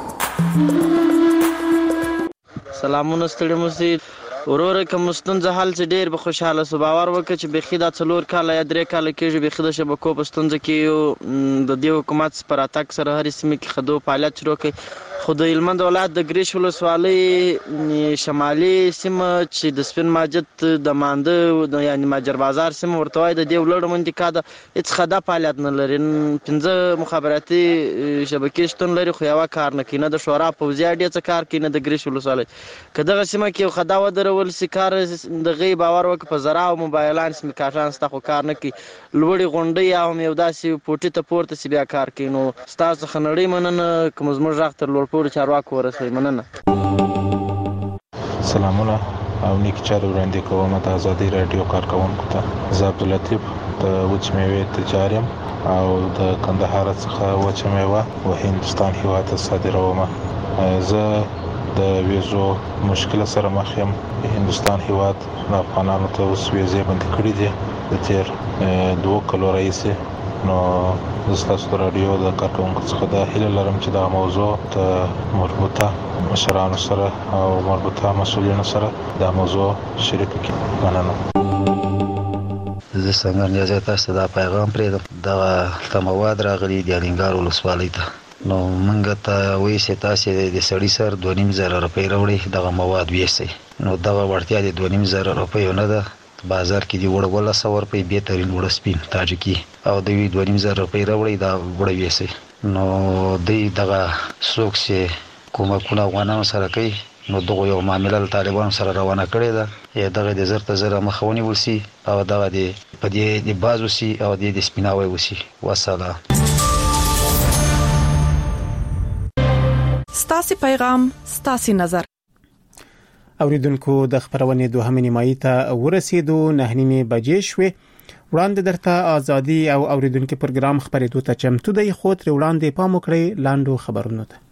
سلامونه ستړي موسی وروره کوم ستونزه حل چې ډیر به خوشاله سو. باور وکړه چې بخي دا څلور کاله یا درې کاله کېږي بخي د شبکو په ستونزه کې د دې حکومت پر اتاک سره هر سیمه کې خدو فعالیت شروع کړي. خو د هلمند ولایت د ګریش ولسوالۍ شمالي سیمه چې د سپین ماجد د مانده یعنی ماجر بازار سیمه ورته وایي د دې ولړ منطقه ده هېڅ خدا فعالیت نه لري. پنځه مخابراتي شبکې شتون لري خو یوه کار نه کوي. نه د شورا پوځي اډې څه کار کوي نه د ګریش ولسوالۍ. که دغه سیمه کې یو خدا ودرول سي کار دغه باور وکړه په زراعت او موبایلان سیمې کاټان ستا خو کار نه کوي. لوړې غونډۍ یا هم یو داسې پوټي ته پورته سي بیا کار کوي. نو ستاسو څخه نړۍ مننه که زموږ غږ تر لوړ پورې چارواکو ورسوي. مننه. سلامونه او نیک چا د وړاندې کوم د ازادي رادیو کارکونکو ته. زه عبداللطیف د وچ میوې تجار یم او د کندهار څخه وچه میوه و هندوستان هیواد ته صادروم. زه د ویزو مشکل سره مخ یم. هندوستان هیواد افغانانو ته اوس ویزې بندي کړي دي د تیر دوه کلو راهیسې. نو د ستاسو رادیو د کارکونکو څخه دا هیله لرم چې دا موضوع د مربوطه مشرانو سره او مربوطه مسؤلینو سره دا موضوع شریک کړي. مننه. زه څنګه نیازه تاسو دا پیغام پرېږدم. دغه مواد راغلي د الینګار ولسوالۍ ته. نو موږ ته وایي چې تاسو د سړي سر دوه نیم زره روپۍ راوړئ دغه مواد ویسئ. نو دغه وړتیا د دوه نیم زره روپیو نه ده. بازار کې دی وړ ولا سو روپۍ بهترین وړ سپین تاجکی او دوی دوه نیم زره روپۍ راوړي دا وړ ویسي. نو دوی دغه څوک چې کومکونه افغانانو سره کوي نو دغه یو معامله طالبانو سره روانه کړې ده. یا دغه د زر ته زره مخاوني ورسي او دغه د پدې د بازو سي او د سپیناوي وسی. والسلام. ستاسو پیغام ستاسو نظر. اوریدونکو د خبرونې دوهمه نیمایي ته ورسېدو، نه نیمه بجې شوې. وړاندې درته ازادي او اوریدونکو پروګرام خبرېدو ته چمتو دی، خو تر وړاندې پام وکړئ لاندو خبرونو ته.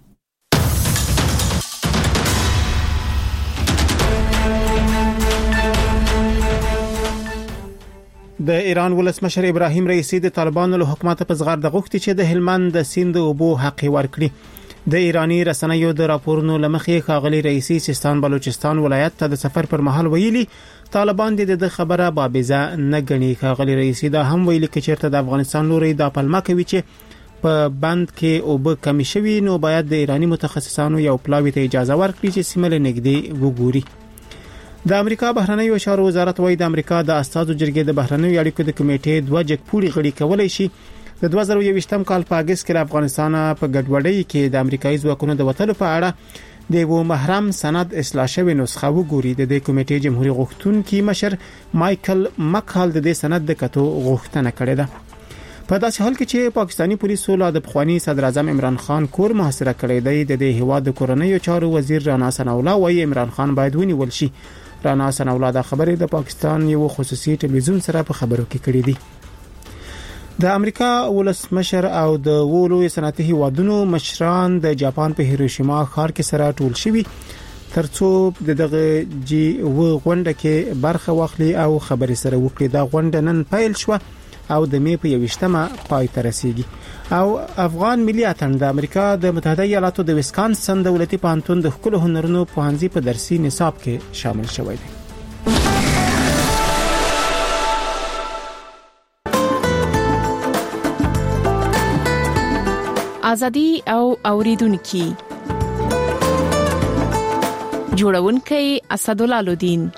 د ایران ولسمشر ابراهیم رئیسی د طالبانو له حکومت په زغرده غوښتي چې د هلمند د سیند اوبو حق ورکړي. د ایرانی رسنیو د راپورونو لمخې ښاغلي رئیسی سیستان بلوچستان ولایت ته د سفر پر مهال ویلي طالبان د خبره بابیزه نه ګڼي. ښاغلي رئیسی دا هم ویلي چې چیرته د افغانستان لوري د پلمه کوي چې په بند کې اوبه کمی شوي، نو باید د ایرانی متخصصانو یو پلاوی ته اجازه ورکړي چې سیمه له نږدې وګوري. د امریکا بهرنیو چارو وزارت وايي د امریکا د استازو جرګې د بهرنیو اړیکو د کمیټې دوه جګپوړي غړي کولای شي د دوه زره یوویشتم کال په اگست کې افغانستان په ګډوډۍ کې د امریکایي ځواکونو د وټلو په اړه د یو محرم سند اصلاح شوی نسخه وګوري. د دې کمیټې جمهوریت غوښتونکي مشر مایکل مکال د دې سند د کتو غوښتنه کړې ده. په داسې حال کې چې پاکستانی پولیسو لا د پخوانی صدر اعظم عمران خان کور محاصره کړی دی، د دې هواد د کورنیو چارو وزیر رانا ثناءالله وايي عمران خان باید ونیول شي. رانا ثناءالله دا خبره د پاکستان یو خصوصي ټلویزیون سره په خبرو کې کړې دي. د امریکا ولسمشر او د وولو صنعتي هیوادونو مشران د جاپان په هیروشیما ښار کې سره ټول شوي ترڅو د دغه جی و غونډه کې برخه واخلي او خبرې سره وکړي. دا غونډه نن پیل شو او د می په یوشتمه پای ته رسیدي. او افغان ملي اتن د امریکا د متحده ایالاتو د ویسکانسن دولتي پوهنتون د ښکلو هنرونو پوهنځي په درسي نصاب کې شامل شوی دی. ازادي او اوریدونکو جوړونکي اسدالله لودین.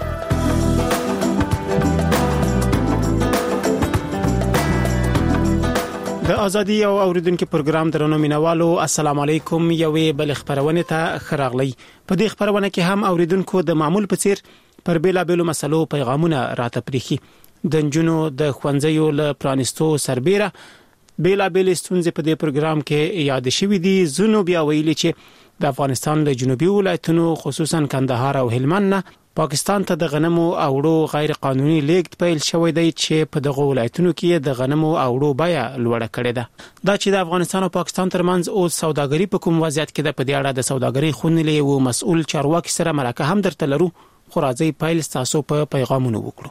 د ازادي او اوریدونکو پروګرام درنو مینوالو السلام علیکم. یوې بل خبرونه ته خراغلی. په دې خبرونه کې هم اوریدونکو د معمول په څیر پر بیلا بیلو مسلو پیغامونه راته پریخي. د جنونو د خوانځیو له پرانستو سربېره بیلا بیل ستونزې په دې پروګرام کې یاد شوې دي. زونو بیا ویلي چې د افغانستان له جنوبي ولایتونو خصوصا کندهار او هلمند نه پاکستان ته د غنمو او وړو غیر قانوني لیږد پیل شوی دی چې په دغه ولایتونو کې د غنمو او وړو بیه لوړه کړې ده. دا چې د افغانستان او پاکستان ترمنځ اوس سوداګري په کوم وضعیت کې ده، په دې اړه د سوداګري خونلې او مسؤل چارواکي سره مرکه هم درته لرو، خو راځي پیل تاسو په پیغامونو وکړو.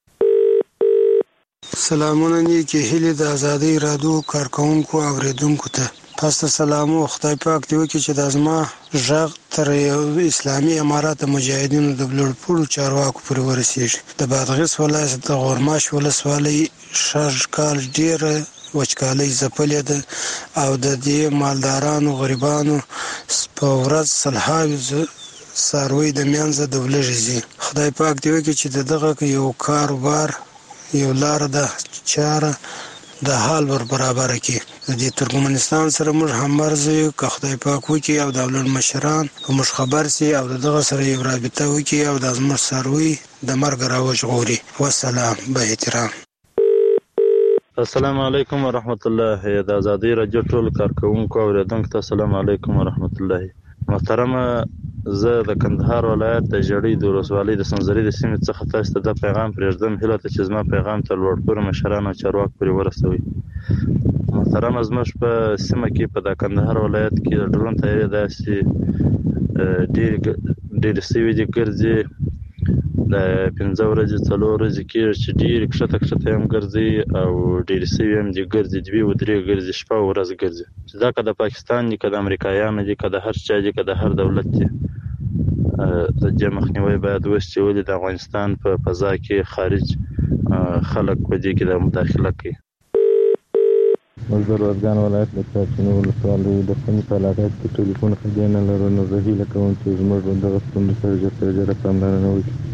سلامونه نیکی هیله د ازادي رادیو کارکونکو اوریدونکو ته تاسو سلام او خدای پاک دی وکړي چې د ازما ژغ تر اسلامي امارات مجاهدینو د بلړپوړو چارواکو پورې ورسیږي. د بادغیس ولایت د غورماش ولسوالۍ شارج کال ډیر وچکالۍ ځپلې ده او د دې مالدارانو غریبانو په ورځ سلهاوي ساروي د میانځه د ولژي. خدای پاک دی وکړي چې دغه یو کاروبار یو لار ده چاره د حال ور برابر کی. د ترکمنستان سره موږ همرزي که خدای پاک وکي او د دولت مشران موږ خبر سي او دغه سره یو رابطه وکي او د ازمر سروي د مرګ راوځ غوري. والسلام به احترام. السلام علیکم ورحمت الله. د ازادي رادیو ټول کارکونکو اوریدونکو ته السلام علیکم ورحمت الله. محترمه، زه د کندهار ولایت د جړۍ د ولسوالۍ د سنځري د سیمې څخه تاسو ته د پیغام پرېږدم، هیله ته چې زما پیغام تر لوړپوړو مشرانو او چارواکو پورې ورسوي. محترمه، زموږ په سیمه کې په د کندهار ولایت کې د ډرون طیارې داسې ډېر ډېر سوي دي ګرځي د پنځه ورځې څلور ورځې کېږي چې ډېر کښته کښته هم ګرځي او ډېر سوي هم دي ګرځي دوې و درې ګرځي شپه او ورځ ګرځي. چې دا که د پاکستان دي که د امریکایانو دي که د هر چا دي که د هر دولت دي، د دې مخنیوی باید وشي چې ولې د افغانستان په فضا کې خارج خلک په دې کې د مداخله کوي. موږ د روزګان ولایت د چارچینو ولسوالۍ د فني په علاقه کې ټلیفون خدای نه لرو، نو زه هیله کوم چې زموږ دغه ستونزو سره ژر تر ژره پاملرنه وکړي.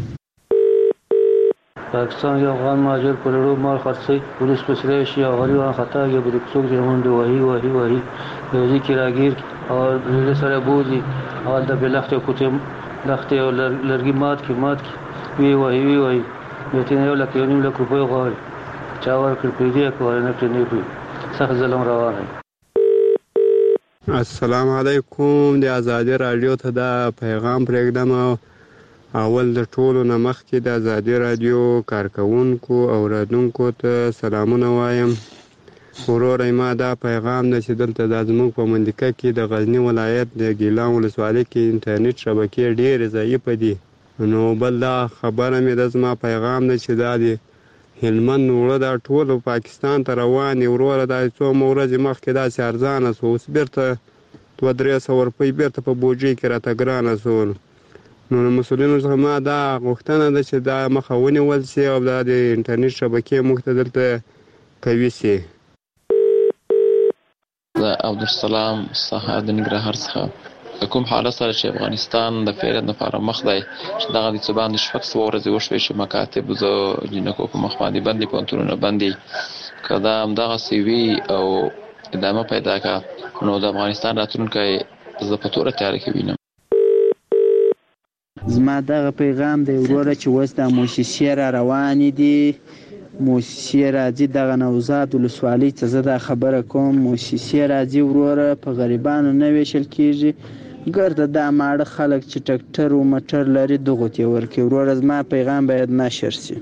پاکستان یا افغان مهاجر پر لرو مال خرڅي پولیس په سره شي او غریبان خطا کې بده څوک دې مونږ وਹੀ وਹੀ وਹੀ یوځي کې راګیر او له سره بوزي او د بلخته کوټه لخته او لرګي مات کې مات کې وی وਹੀ وی وਹੀ مته نه لکه یو نیم لک روپۍ غواړي چا ورکړ په دې کوي نه کړی نه پي سخت ظلم روان دی. السلام علیکم. د ازادي رادیو ته دا پیغام پرېږدم اول د ټولو نه مخکې د ازادي راډیو کارکونکو او رادونکو ته سلامونه وایم. وروره ما دا پیغام ده چې دلته دا زموږ په منطقه کې د غزني ولایت د ګیلان ولسوالۍ کې انټرنیټ شبکې ډېرې ضعیفه دي. نو بل دا خبره مې ده زما پیغام ده چې دا د هلمند وړه دا ټول پاکستان ته روان دي. وروره دا څو ورځې مخکې داسې ارزانه سو، اوس بېرته دوه درې سوه روپۍ بېرته په بوجۍ کې راته ګرانه سول. نو د مسؤلینو څخه ما دا غوښتنه ده چې دا مخه ونیول سي او دا د انټرنیټ شبکې موږ ته دلته قوي سي. د عبدالسلام سهار د ننګرهار څخه کوم حالت سره چې افغانستان د فعالیت لپاره مخ دی چې دغه د څه باندې شپږ سوه ورځې وشوې چې مکاتب د جینکو په مخ باندې بند دي، پوهنتونونه بند دي. که دا همدغسې وي او ادامه پیدا کړه نو د افغانستان راتلونکی زه په توره تیاره کې وینم. زما دغه پیغام دی وروره چې اوس دا موسسې را روانې دي، موسسې راځي دغه نوزاد ولسوالۍ ته زه دا خبره کوم. موسسې راځي وروره، په غریبانو نه ویشل کېږي، ګرده دا ماړه خلک چې ټکټر و مټر لري دغو ته یې ورکوي. وروره زما پیغام باید نشر سي.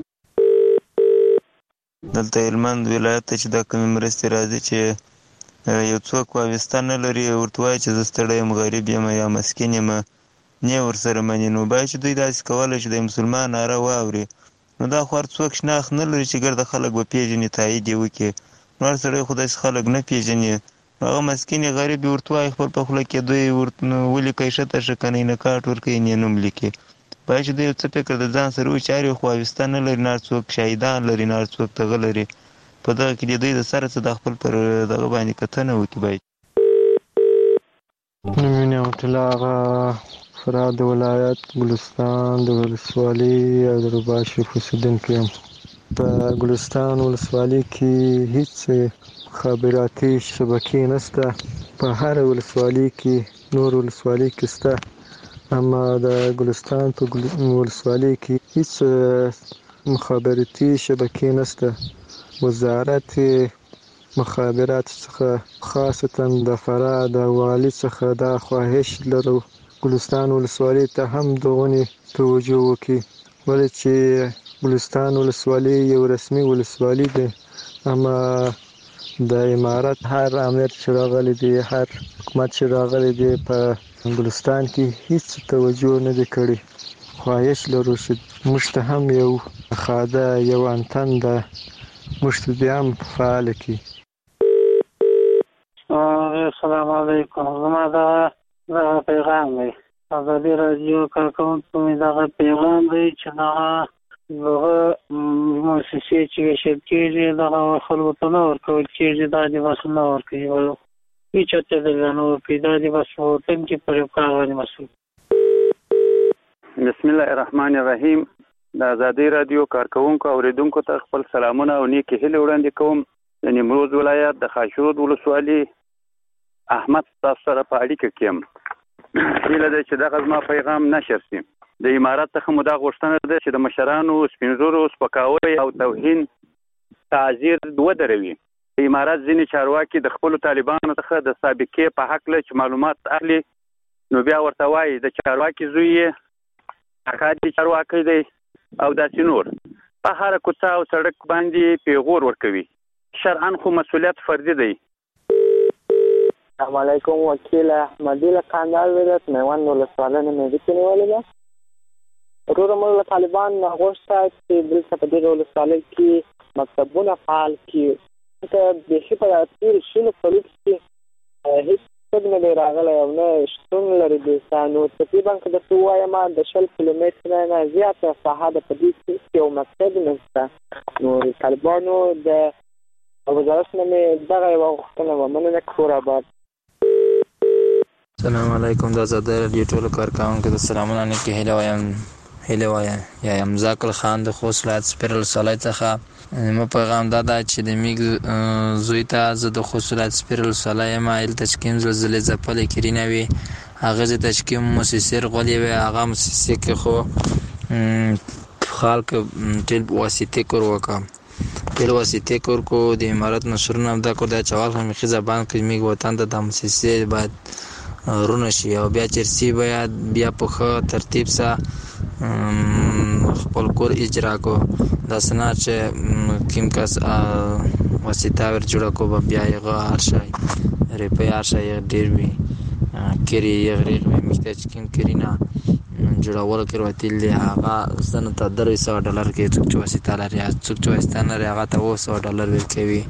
دلته هلمند ولایت ته چې دا کومې مرستې راځي چې یو څوک واویسته نه لري، ورته وایي چې زه ستړی یم، غریب یم یا مسکین یم، نه ورسره مني. نو باید چې دوی داسې کولی چې د مسلمان ناره واوري. نو دا خو هر څوک شناخت نه لري چې ګرده خلک به پېژني، تایید یې وکړي. نو هر سړی خو داسې خلک نه پېژني. نو هغه مسکین یې غریب یې ورته وایي خپل په خوله کې دوی ورته ولیکئ ښه شه که نه یې نه کارت ورکوي نه یې نوم لیکي. باید چې دوی یو څه فکر د ځان سره وچاري، خو واویسته نه لري، نه هر څوک شهیدان لري، نه هر څوک دغه لري. په دغه کې د دوی د سره څه د خپل پر دغه باندې کتنه وکړي. باید نوم یې نعمت الله آغا، فراه د ولایت ګلستان د ولسوالۍ او د رباشف اوسېدونکی یم. په ګلستان ولسوالۍ کې هیڅ مخابراتي شبکې نشته. په هره ولسوالۍ کې نور ولسوالۍ کې شته، اما د ګلستان په ولسوالۍ کې هیڅ مخابراتي شبکې نشته. وزارت مخابرات څخه خاصتا د فراه د والي څخه دا خواهش لرو ګلستان ولسوالۍ ته هم دغونې توجه وکړي، ولې چې ګلستان ولسوالۍ یو رسمي ولسوالۍ دی، اما د امارت هر امیر چې راغلی دی، هر حکومت چې راغلی دی، په ګلستان کې هیڅ توجه نه دی کړی. خواهش لرو چې موږ ته هم یو خاده یو انتن ده، موږ ته بیا هم فعاله کړي. السلام علیکم. زما دغه دغه پیغام دی، ازادي راډیو کارکوونکو مې دغه پیغام دی چې دغه دغه موسسې چې ویشل کېږي دغه خلکو ته نه ورکول کېږي، دا دې بس نه ورکوي، هېچا ته دې نه ورکوي، دا دې بس په وطن کې پر یو کار باندې مسؤل. بسم الله الرحمن الرحیم. د ازادي راډیو کارکوونکو او اوریدونکو ته خپل سلامونه او نیکې هیلې وړاندې کوم. د نیمروز ولایت د خاشرود ولسوالۍ احمد تاسو سره په اړیکه کې یم. هیله ده چې دغه زما پیغام نشر شي. د امارت څخه مو دا غوښتنه ده چې د مشرانو سپین ږیرو سپکاوی او توهین تعذیر ودروي. د امارت ځینې چارواکي د خپلو طالبانو څخه د سابقې په هکله چې معلومات اخلي، نو بیا ورته وایي د چارواکي زوی یې اکا دې چارواکی دی او داسې نور. په هره کوڅه او سړک باندې پیغور ورکوي. شرعاً خو مسؤلیت فردي دی. السلام علیکم. وکیل احمدی له کندهار ولایت میوند ولسوالۍ نه مې ویډیو نیولې ده. وروره موږ له طالبان نه غوښته چې دلته په دې ولسوالۍ کې مکتبونه فعال کړي، ځکه بیخي په تېرو شلو کلو کې هېڅ څوک نه دی راغلی او نه شتون لري دلته. نو تقریبا که درته ووایم د شل کیلومتره نه زیاته ساحه ده، په دې کې یو مکتب نشته. نو طالبانو د وزارت نه مې دغه یوه غوښتنه وه. مننه. کور آباد. السلام علیکم. د ازادي راډیو ټولو کارکوونکو ته سلامونه نیکې هیلې وایم. هیلې وایم یا یم ذاکر خان د خوست ولایت سپیر ولسوالۍ څخه. زما پیغام دا ده چې د میږ زوی ته زه د خوست ولایت سپیر ولسوالۍ یم، هلته چې کوم زلزلې ځپلې کرینه وي هغه ځای ته چې کوم موسسې رغولې وي هغه موسسې کې خو خلک ټیل واسطې کور وکړه ټیل واسطې کور کو د امارت نشرونه هم دا کور دا چې اول خو میخي زبان کې میږ وطن ته د موسسې باید رونه شي او بیا چرسي باید بیا په ښه ترتیب سره خپل کور اجرا کو داسې نه چې کوم کس واسطه ور جوړه کو بیا یې هر شی ریپې هر شی ډېر وي کری یې غریغ وي محتاج کوم کری نه جوړول کې ورتل دی هغه سنه ته درې سوه ډالر کې څوک چې واسطه لري څوک چې واسطه نه لري هغه ته اوه سوه ډالر ورکوي.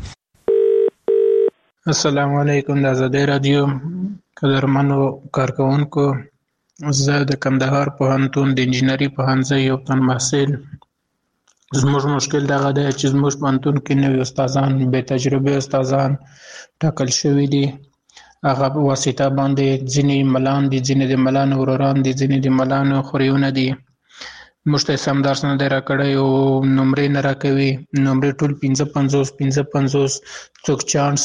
السلام علیکم د آزادۍ راډیو قدرمنو کارکوونکو، زه د کندهار پوهنتون د انجینري پوهنځي یو تن محصل. زموږ مشکل دغه دی چې زموږ پوهنتون کې نوي استادان بې تجربې استادان ټاکل شوي دي. هغه په واسطه باندې ځینې ملان دي، ځینې د ملانو وروران دي، ځینې د ملانو خوریونه دي. موږ ته سم درس نه دی راکړی او نمرې نه راکوي، نمرې ټول پنځه پنځوس پنځه پنځوس څوک چانس.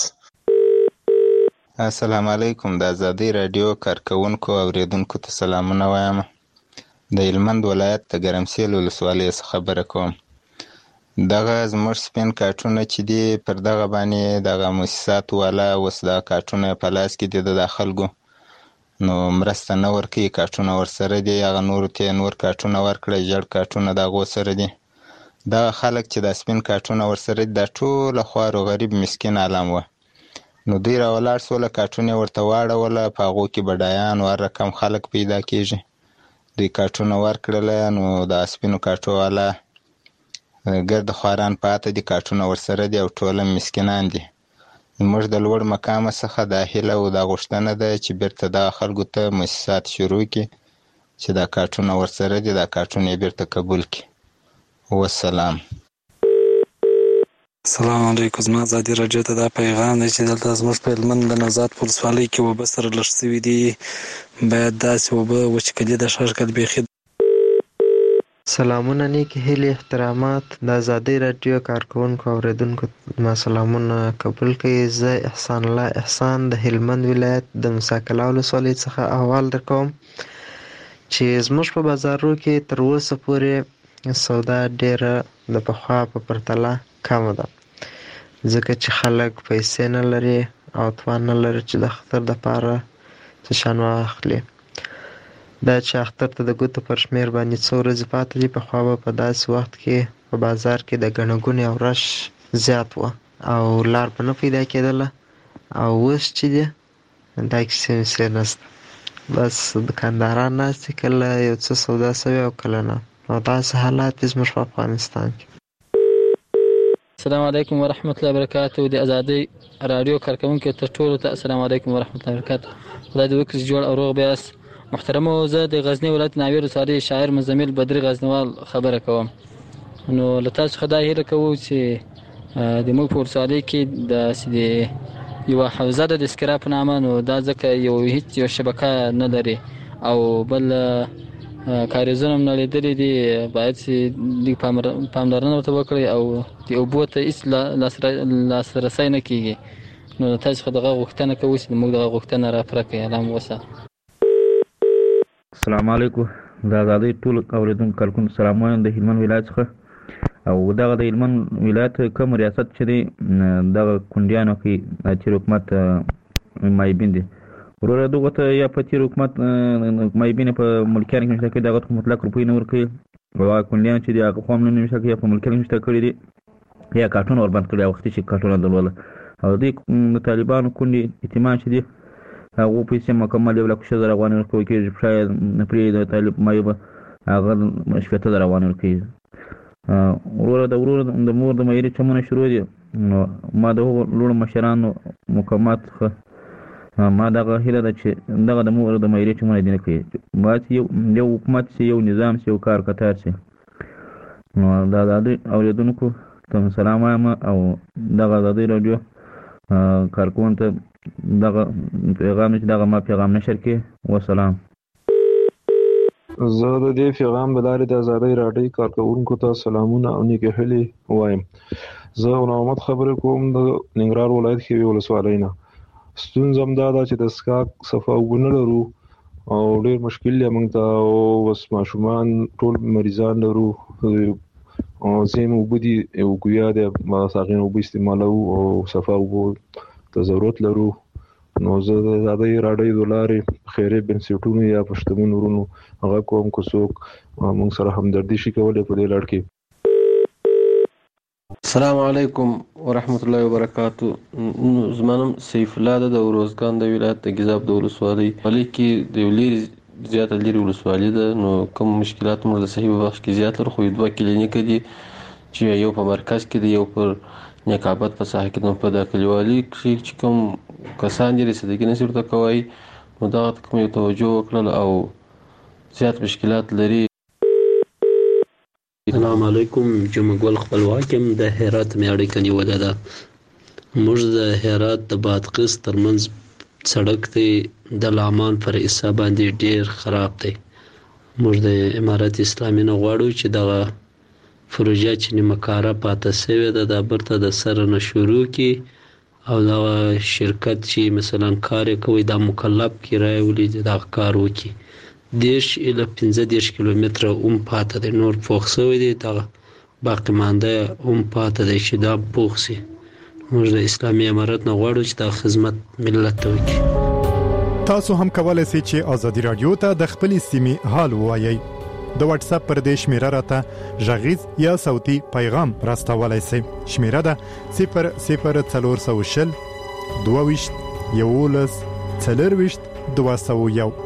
السلام علیکم. د آزادۍ راډیو کارکوونکو او اوریدونکو ته سلامونه وایم. د هلمند ولایت د ګرمسیل ولسوالۍ څخه خبره کوم. دغه زموږ سپین کارټونه چې دي پر دغه باندې دغه مؤسسات والا اوس دا کارټونه په لاس کې دي د خلکو، نو مرسته نه ورکوي، کارټونه ورسره دي، هغه نورو ته نور کارټونه ورکړي، ژړ کارټونه د هغو سره دي. دغه خلک چې دا سپین کارټونه ورسره دي دا ټوله خوار و غریب مسکین عالم وه، نو دوی راولاړ سوله کارټونه ورته واړوله، په هغو کې بډایان او هر رقم خلک پیدا کېږي. دوی کارټونه ورکړله، نو د سپینو کارټو والا ګرد خواران پاته دي، کارټونه ورسره دي او ټوله مسکینان دي. موږ د لوړ مقامه څخه دا هیله او دا غوښتنه ده چې بیرته دغه خلکو ته مؤسسات شروع کړي چې دا کارټونه ورسره دي، دا کارټونه یې بیرته قبول کړي. والسلام. السلام علیکم. زما آزادۍ راډیو ته دا پیغام دی چې دلته زموږ په هلمند د نوزاد په ولسوالۍ کې اوبه سره لږ شوي دي، باید داسې اوبه وچکلي د ښار کړي بیخي. سلامونه، نیکې هیلې، احترامات. د آزادۍ راډیو کارکوونکو او اوریدونکو ما سلامونه قبول کړئ. زه احسان الله احسان د هلمند ولایت د موسی کلا ولسوالۍ څخه احوال درکوم چې زموږ په بازارو کې تر اوسه پورې سودا ډېره د پخوا په پرتله کمه ده، ځکه چې خلک پیسې نه لري او توان نه لري چې د اختر دپاره څه شیان واخلي. دا چې اختر ته د ګوتو پر شمېر باندې څو ورځې پاتې دي، پخوا به په داسې وخت کې په بازار کې د ګڼه ګوڼې او رش زیات وه او لار به نه پیدا کېدله، او اوس چې دی دا کیسې ویسې نشته، بس دکانداران ناست دي، کله یو څه سودا شوې او کله نه، او داسې حالات دي زموږ په افغانستان کې. السلام علیکم ورحمت الله وبرکاتو. د آزادۍ راډیو کارکوونکو ته ټولو ته السلام علیکم ورحمت الله وبرکاتو. خدای دې وکړي جوړ او روغ بیاست. محترمو، زه د غزني ولایت ناوې ولسوالۍ شاعر مزمل بدري غزنوال خبره کوم. نو له تاسو څخه دا هیله کوو چې د موږ په ولسوالۍ کې داسې د یوه حوزه ده د اسکرا په نامه، نو دا ځکه یو هیڅ یو شبکه نه لري او بل کاریزونه هم نړېدلي دي، باید چې لږ پاملرنه ورته وکړئ او د اوبو ته هېڅ لاسرسی نه کېږي. نو له تاسو څخه دغه غوښتنه کوو چې موږ دغه غوښتنه راپوره کړئ. الله مو وسه. السلام علیکم. د آزادۍ ټول اوریدونکو کارکوونکو سلام وایم د هلمند ولایت څخه، او دغه د هلمند ولایت کوم ریاست چې دی دغه کونډیانو کې د تېر حکومت مایبین دي، وروره دغو ته یا په تېر حکومت مایبین په ملکیانو کې نشته کړي، دغه ته مطلق روپۍ نه ورکوي، او هغه کونډیان چې دي هغه خو هم نه نشته کړي، یا په ملکیانو کې نشته کړي دي، یا کارټونه وربند کړي، وختي چې کارټونه درلوده، او دوی د طالبانو کونډې یتیمان چې دي هغو پیسې مکمل یو لک شل زره افغانۍ ورکول کېږي، شاید پرې د طالب مایو به هغه شپېته زره افغانۍ ورکوي. وروره د ورور د مور د معیاري چمونه شروع دي، نو ما د هغو لوړو مشرانو مقامات څخه ما دغه هیله ده چې دغه د مور د معیاري چمونه دې نه کوي، باید یو یو حکومت شي، یو نظام شي، یو کار کتار شي. نو د آزادۍ اورېدونکو ته سلام وایم او دغه آزادۍ راډیو کارکوونکو ته دغه پیغام چې دغه ما پیغام نشر کړي. وسلام. زه د دې پیغام د لارې د آزادۍ راډیو کارکوونکو ته سلامونه او نیکې هیلې وایم. زه غلام محمد خبرې کوم د ننګرهار ولایت ښېوې ولسوالۍ نه. ستونزه همدا ده چې د څښاک صفا اوبه نه لرو او ډېر مشکل دی موږ ته، او بس ماشومان ټول مریضان لرو، ځینې اوبه دي اوګویا دی، بس هغې نه اوبه استعمالوو او صفا اوبو ته ضرورت لرو، نو زه د آزادۍ راډیو د لارې خیري بنسټونو یا پښتمون ورونو هغه کوم کو څوک موږ سره همدردي شي کولای په دې لړ کې. السلام علیکم ورحمت الله وبرکاتو. زمانم سیف الله د وروزګان د ولایت د ګیزاب د ولسوالۍ ولې کې د لري زیاته لري ولسوالۍ ده، نو کوم مشکلات موږ د صحیح وخت کې زیات لرو. خو دوه کلینیک دي چې یو په مرکز کې دی، یو پر نیکابت په ساحه کې، نو په د کلیوالي کې چې کوم کسان دي رسیدګي نشي ورته کوي، نو دا کوم یو توجه وکړل او زیات مشکلات لري. السلام علیکم. جمعګل خپلواک یم د هرات مې اړیکه نیولې ده. موږ د هرات د بادغیس ترمنځ سړک دی د لامان پر حصہ باندې ډیر خراب دی. موږ د امارت اسلامي نه غواړو چې دغه پروژه چې نیمه کاره پاته سوې ده دا بیرته د سره نه شروع کړي او دغه شرکت چې مثلا کار یې کوي دا مکلف کرایه ولري دغه کار وکړي. دیش اله پنځه دیش کیلومتره هم پاته دی، نور پوخ سوی دی، دغه باقی مانده هم پاته دی چې دا پوخ سي. موږ د اسلامي امارت نه غواړو چې دا خدمت ملت ته وکړي. تاسو هم کولای شئ چې ازادي رادیو ته د خپلې سیمې حال ووایئ. د واتس اپ پر دې شمیره راته غږیز یا صوتي پیغام راستولای شئ. شمیره ده صفر صفر څلور سوه شل دوه ویشت یولس څلور ویشت دوه سوه یو.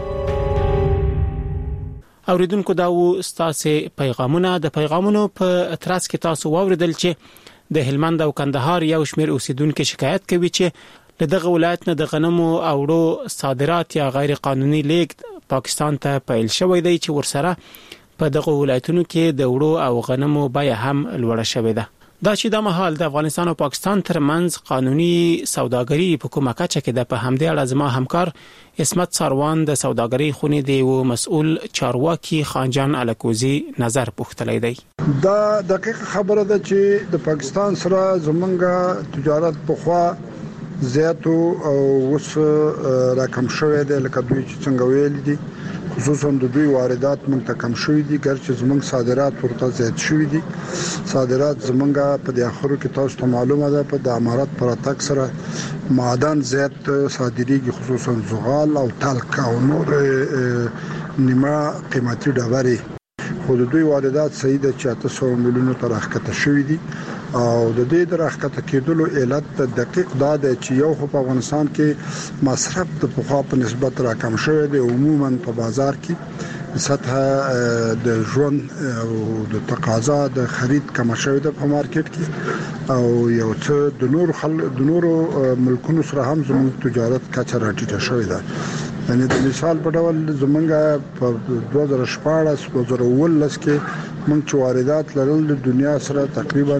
اوریدونکو دا و ستاسو پیغامونه. د پیغامونو په تراس کې تاسو واوریدل چې د هلمند او کندهار یو شمیر اوسیدونکو شکایت کوي چې له دغه ولایت نه د غنمو او وړو صادرات یا غیر قانوني لیږد پاکستان ته پیل شوی دی چې ورسره په دغه ولایتونو کې د وړو او غنمو بیه هم لوړه شوې ده. دا چې د مهال د افغانستان او پاکستان ترمنځ قانوني سوداګري په کومه کچه کې د په همدې اړه زما همکار اسمت ساروان د سوداګري خونې دی او مسؤل چارواکي خانجان الکوزي نظر پوښتلی دی. دا دقیق خبره ده چې د پاکستان سره زمونږ تجارت په خوا زیاتو او وس راکم شوی دی، لکه دوی چې څنګه ویل دي خصوصا د دوی واردات موږ ته کم شوي دي، ګرچې زمونږ صادرات ورته زیات شوي دي. صادرات زمونږ په د اخرو کې تاسو ته معلومه ده په د امارات پر اتاک سره معدن زیات صادریږي، خصوصا زغال او تلک او نور نیمه قیمتي ډبرې، خو د دوی واردات صحیح ده چې اته سوه میلیونو ته راښکته شوي دي. او د دې د راښکته کېدلو علت دقیق دا ده چې یو خو په افغانستان کې مصرف د پخوا په نسبت راکم شوی دی، عموما په بازار کې سطح د ژوند او د تقاضا د خرید کم شوی ده په مارکیټ کې، او یو څه د نور خل د نورو ملکونو سره هم زموږ تجارت کچه راټیټه شوې ده. یعنی د مثال په ډول زمونږ په دوه زره شپاړس دوه زره اوولس کې موږ چې واردات لرل د دنیا سره تقریبا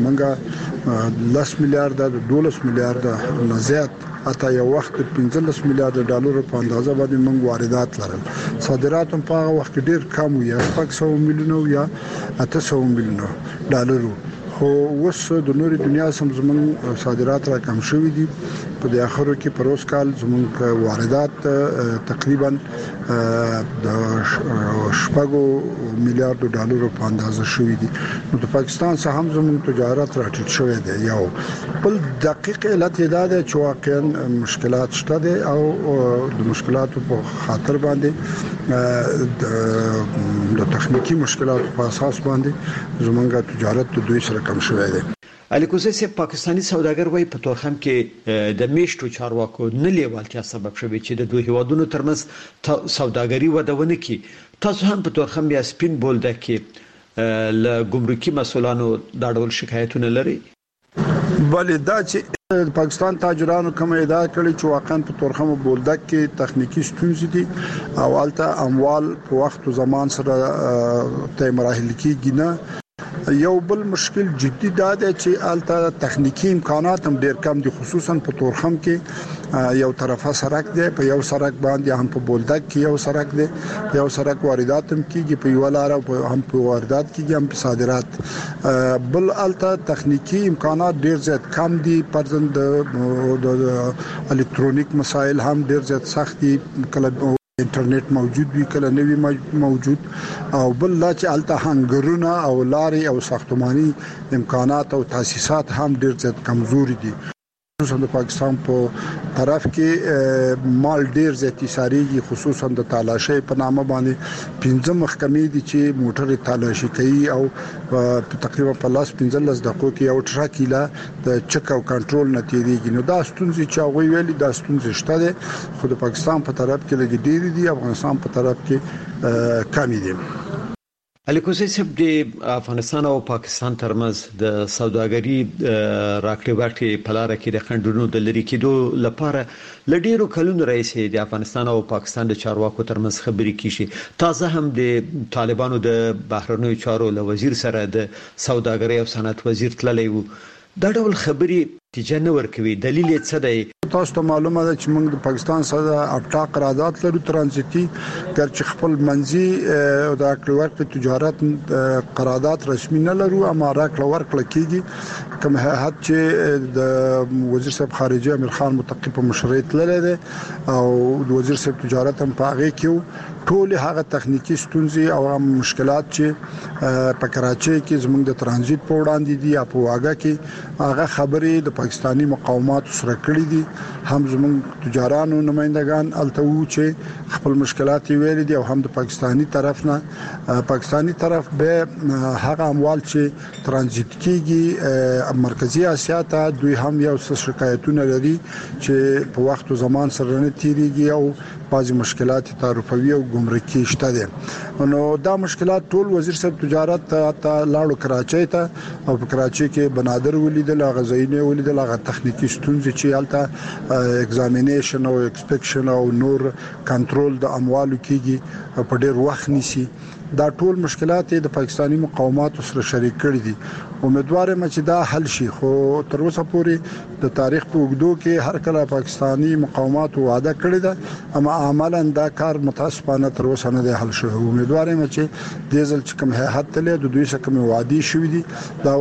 موږ لس میلیارډ د دولس میلیارډ نه زیات اته یو وخت پنځلس میلیارډ ډالر په اندازه باندې موږ واردات لرل. صادرات هم په هغه وخت ډیر کم وي، شپږ سوه میلیونه یا اته سوه میلیونه ډالر، خو اوس د نوري دنیا سم زموږ صادرات را کم شوي دي. په د اخرو کې پر اوس کال زموږ واردات تقریبا د شپږو میلیارډ ډالر په اندازه شوي دي. نو د پاکستان سره هم زموږ تجارت راټیټ شوی دی. یو بل دقیق علت دا ده چې واقعا مشکلات شته دي او د مشکلاتو په خاطر باندې د تخنیکی مشکلاتو په اساس باندې زموږ تجارت د دوی سره کم شوی دی. الکوزي سي پاکستانی سوداګر وای په تورخم کې د میشتو چارواکو نه لیوالتیا سبب شوی چې د دوه هیوادونو ترمنځ سوداګري ودونه کی. تاسو هم په تورخم بیا سپین بولده کې ل ګمرکي مسولانو دا ډول شکایتونه لري؟ بلې دا چې پاکستان تاجرانو کوم ادعا کړې چې واقعا په تورخم بولده کې تخنیکی ستونزې دي او البته اموال په وخت او زمان سره ته مراحل کې نه. یو بل مشکل جدي دا دی چې البته تخنیکی امکانات هم ډیر کم دي، خصوصا په تورخم کې یو طرفه سړک دی، په یو سړک باندې هم په بولده کې یو سړک دی، په یو سړک واردات هم کیږي، په یو لار هم په واردات کیږي هم په صادرات. بل البته تخنیکی امکانات ډیر زیات کم دي، پرځند د الکترونیک مسایل هم ډیر زیات سخت دي، کله انټرنیټ موجود وي کله نوی موجود، او بل لا چې الته هنګرونه او لارې او ساختماني امکانات او تاسیسات هم ډیر زیات کمزوري دي. خصوصا د پاکستان په طرف کې مال ډیر زیاتی ساریږي، خصوصا د تالاشي په نامه باندې پنځه محکمې دي چې موټر تالاشي کوي او په تقریبا په لاس پنځلس دقیقو کې یو ټرک لا د چک او کنټرول نتیریږي. نو دا ستونزې چې هغه ویلي دا ستونزې شته ده، خو د پاکستان په طرف کې لګي ډیر دي، افغانستان په طرف کې کمی دي. الیکوزی صاحب د افغانستان او پاکستان ترمنځ د سوداګري راکړې ورکړې په لار کې د خنډونو د لری کېدو لپاره لډیرو کلونو راځي د افغانستان او پاکستان د چارواکو ترمنځ خبرې کیږي. تازه هم د طالبانو د بهرنیو چارو له وزیر سره د سوداګري او صنعت وزیر تللی وو. دا ډول خبرې نتیجه نه ورکوي، دلیل یې څه دی؟ تاسو ته معلومه ده چې موږ د پاکستان سره اپټا قرارداد لرو ترانزیتي، ګرچې خپل منځي او د اکل ورکړې تجارت قرارداد رسمي نه لرو، اما راکړه ورکړه کیږي. کوم هیئت چې د وزیر صاحب خارجه امیر خان متقی په مشرعیت لري ده او د وزیر صاحب تجارت هم پاغه کیو ټول هغه تخنیکی ستونزې او مشکلات چې په کراچۍ کې زموږ د ترانزیت په وړاندې دي او په واګه کې هغه خبرې د پاکستانی مقاومت سره کړې دي. هم زموږ تجارانو نمائندگان التو چې خپل مشکلات ویل دي او هم د پاکستانی طرف نه پاکستانی طرف به هغه اموال چې ترانزیت کیږي مرکزی اسیا ته دوی هم یو څه شکایتونه لري چې په وخت او زمان سره نه تیریږي او بعضی مشکلات تعرفوي او ګمرکي شته دي. نو دا مشکلات ټول وزیر صاحب تجارت ته لاړو کراچۍ ته او په کراچۍ کې بنادر ولیدل، غزاینه ولیدل، هغه تخنیکی ستونزې چې حالته ایگزامینیشن او ایکسپیکشن او نور کنټرول د اموالو کېږي په ډیر وخت نیسي. دا ټول مشکلات د پاکستانی مقاومت سره شریک کړي دي. امیدوار یم چې دا حل شي، خو تر اوسه پورې د تاریخ په اوږدو کې هر کله پاکستانی مقاومت وعده کړی ده، اما عملاً دا کار متاسفانه تر اوسه نه دی حل شوی. امیدوار یم چې د ځل چې کوم هیئت تللی د دوی څخه کوم وعده شوې دي دا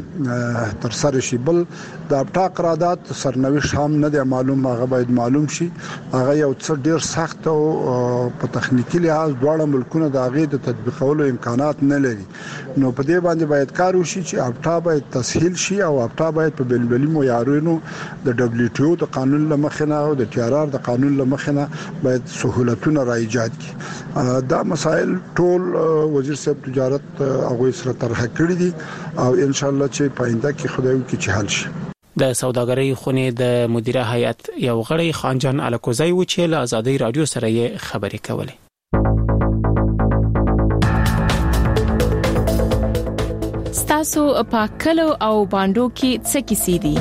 وعده تر سره شي. بل د اپټا قرارداد سرنوشت هم نه دی معلوم، هغه باید معلوم شي. هغه یو څه ډیر سخت او په تخنیکی لحاظ دواړه ملکونه د هغه د تطبیقولو امکانات نه لري. نو په دې باندې باید کار وشي چې اپټا باید تسهیل شي او اپټا باید په بلبلي معیارونو د دبليو ټي او د قانون لمخنه او د ټي ار ار د قانون لمخنه باید سہولتونه را ایجاد کړي. دا مسائل ټول وزیر صاحب تجارت هغه سره طرح کړی دي او ان شاء الله چې پاینده کې خدای وکړي چې حل شي. د سوداګرۍ خونې د مدیره هیئت یو غړی خانجان الکوزی و چې له آزادۍ رادیو سره یې خبرې کولې. تاسو په کلو او باندو کې څه کیسې دي؟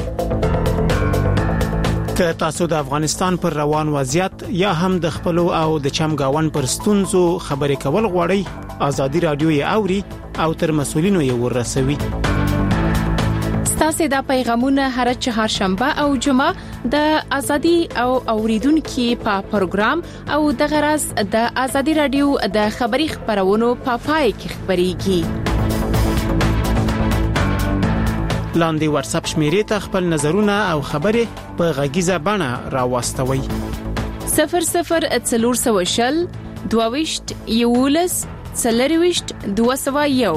که تاسو د افغانستان پر روان وضعیت یا هم د خپل او د چمګاون پر ستونزو خبرې کول غواړئ، آزادۍ رادیو یې اوري او تر مسولینو یې ورسوي. ستاسو د پیغامونه هر چهارشنبه او جمعه د ازادي او اوریدونکو په پروګرام او د غرض د آزادۍ رادیو د خبري خبرونو په پای کې خبريږي. لاندې واتس اپ شمیرې ته خپل نظرونه او خبرې په غږیزه بڼه راوستوي. صفر صفر څلور سوه شل دوه یولس څلرويشت دوه سوه یو.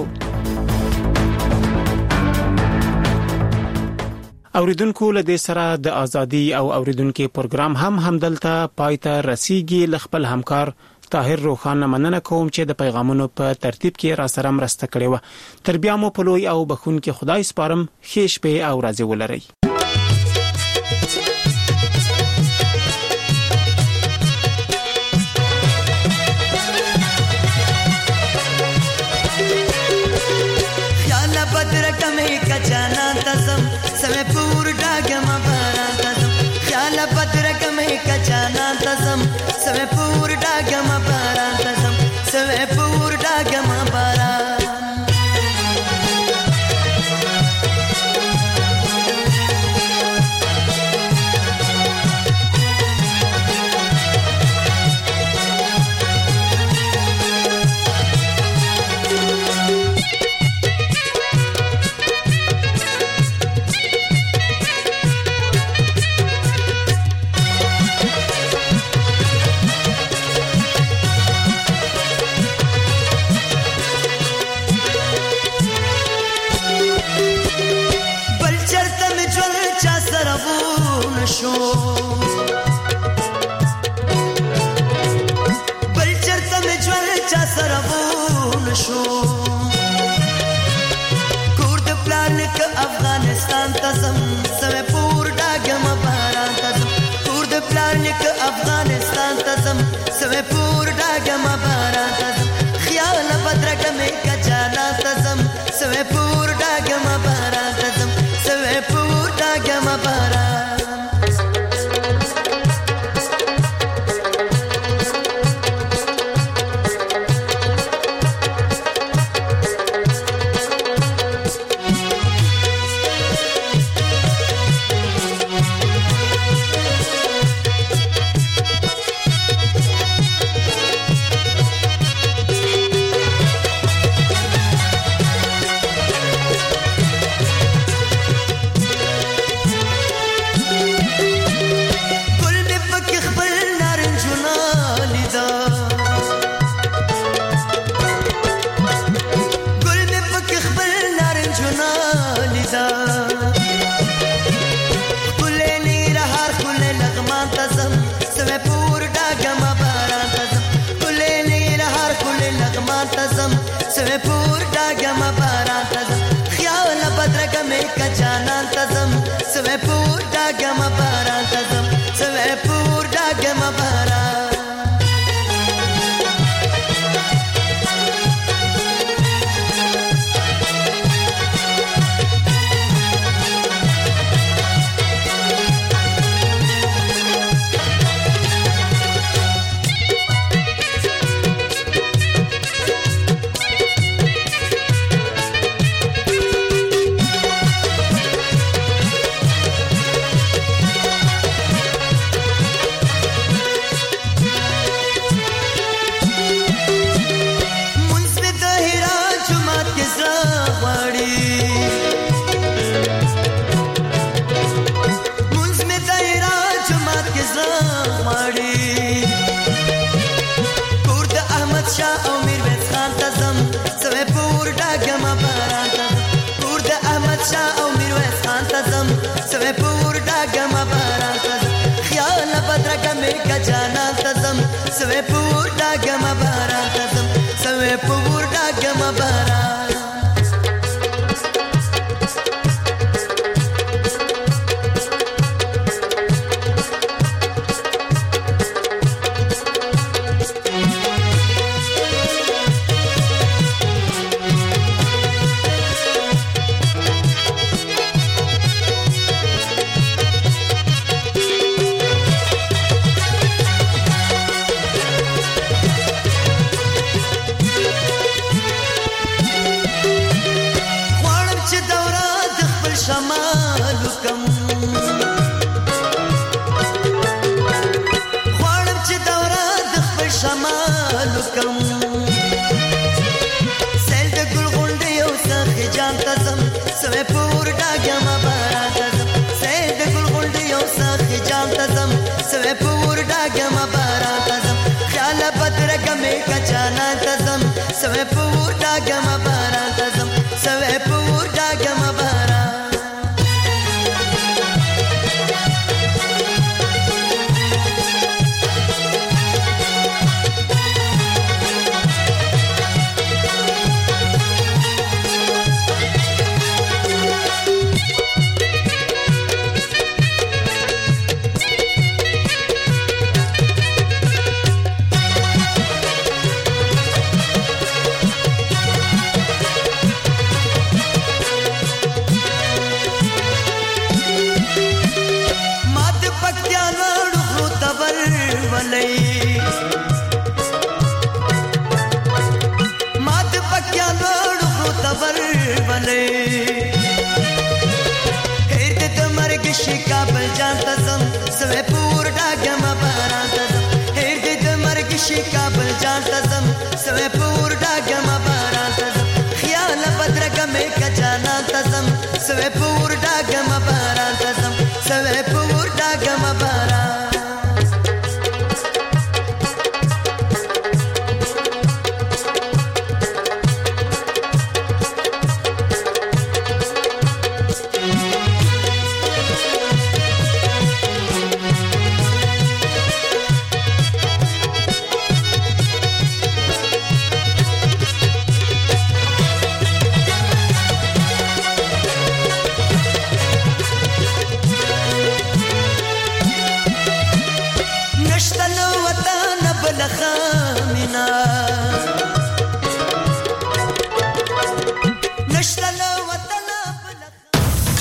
اوریدونکو له دې سره د ازادي او اوریدونکو پروګرام هم همدلته پایته رسیدي. خپل همکار طاهر روخان مننه کوم چې د پیغامونو په ترتیب کې را سره مرسته کړې و. تر بیا مو په لوی او بخون کې خدای سپارم. ښه شپه او ورځې ولرئ. خیال بدر کمه کچانا تزم سمه پور ډاګم باران تزم خیال بدر کمه کچانا تزم سمه پور ډاګم باران تزم سمه پور ډاګم باران شو بل چرته مې ژوند چا سره وون شو کور د پلان ک افغانستان ته زم سمه پور ډاګم باران ته زم کور د پلان ک افغانستان ته زم سمه پور ډاګم باران ته زم خیال بدرګه مې ک جانا ته زم سمه پور ډاګم باران ته زم سمه پور ډاګم باران سوي پور ډاګم باران تزم سوي پور ډاګم باران سوي پور ډاګم باران تزم سوي پور ډاګم باران काबल जानता सम सवे पूर डागम बाराता सम हेर दे मर्ग शि काबल जानता सम सवे पूर डागम बाराता सम ख्याल बदरग में का जाना तसम सवे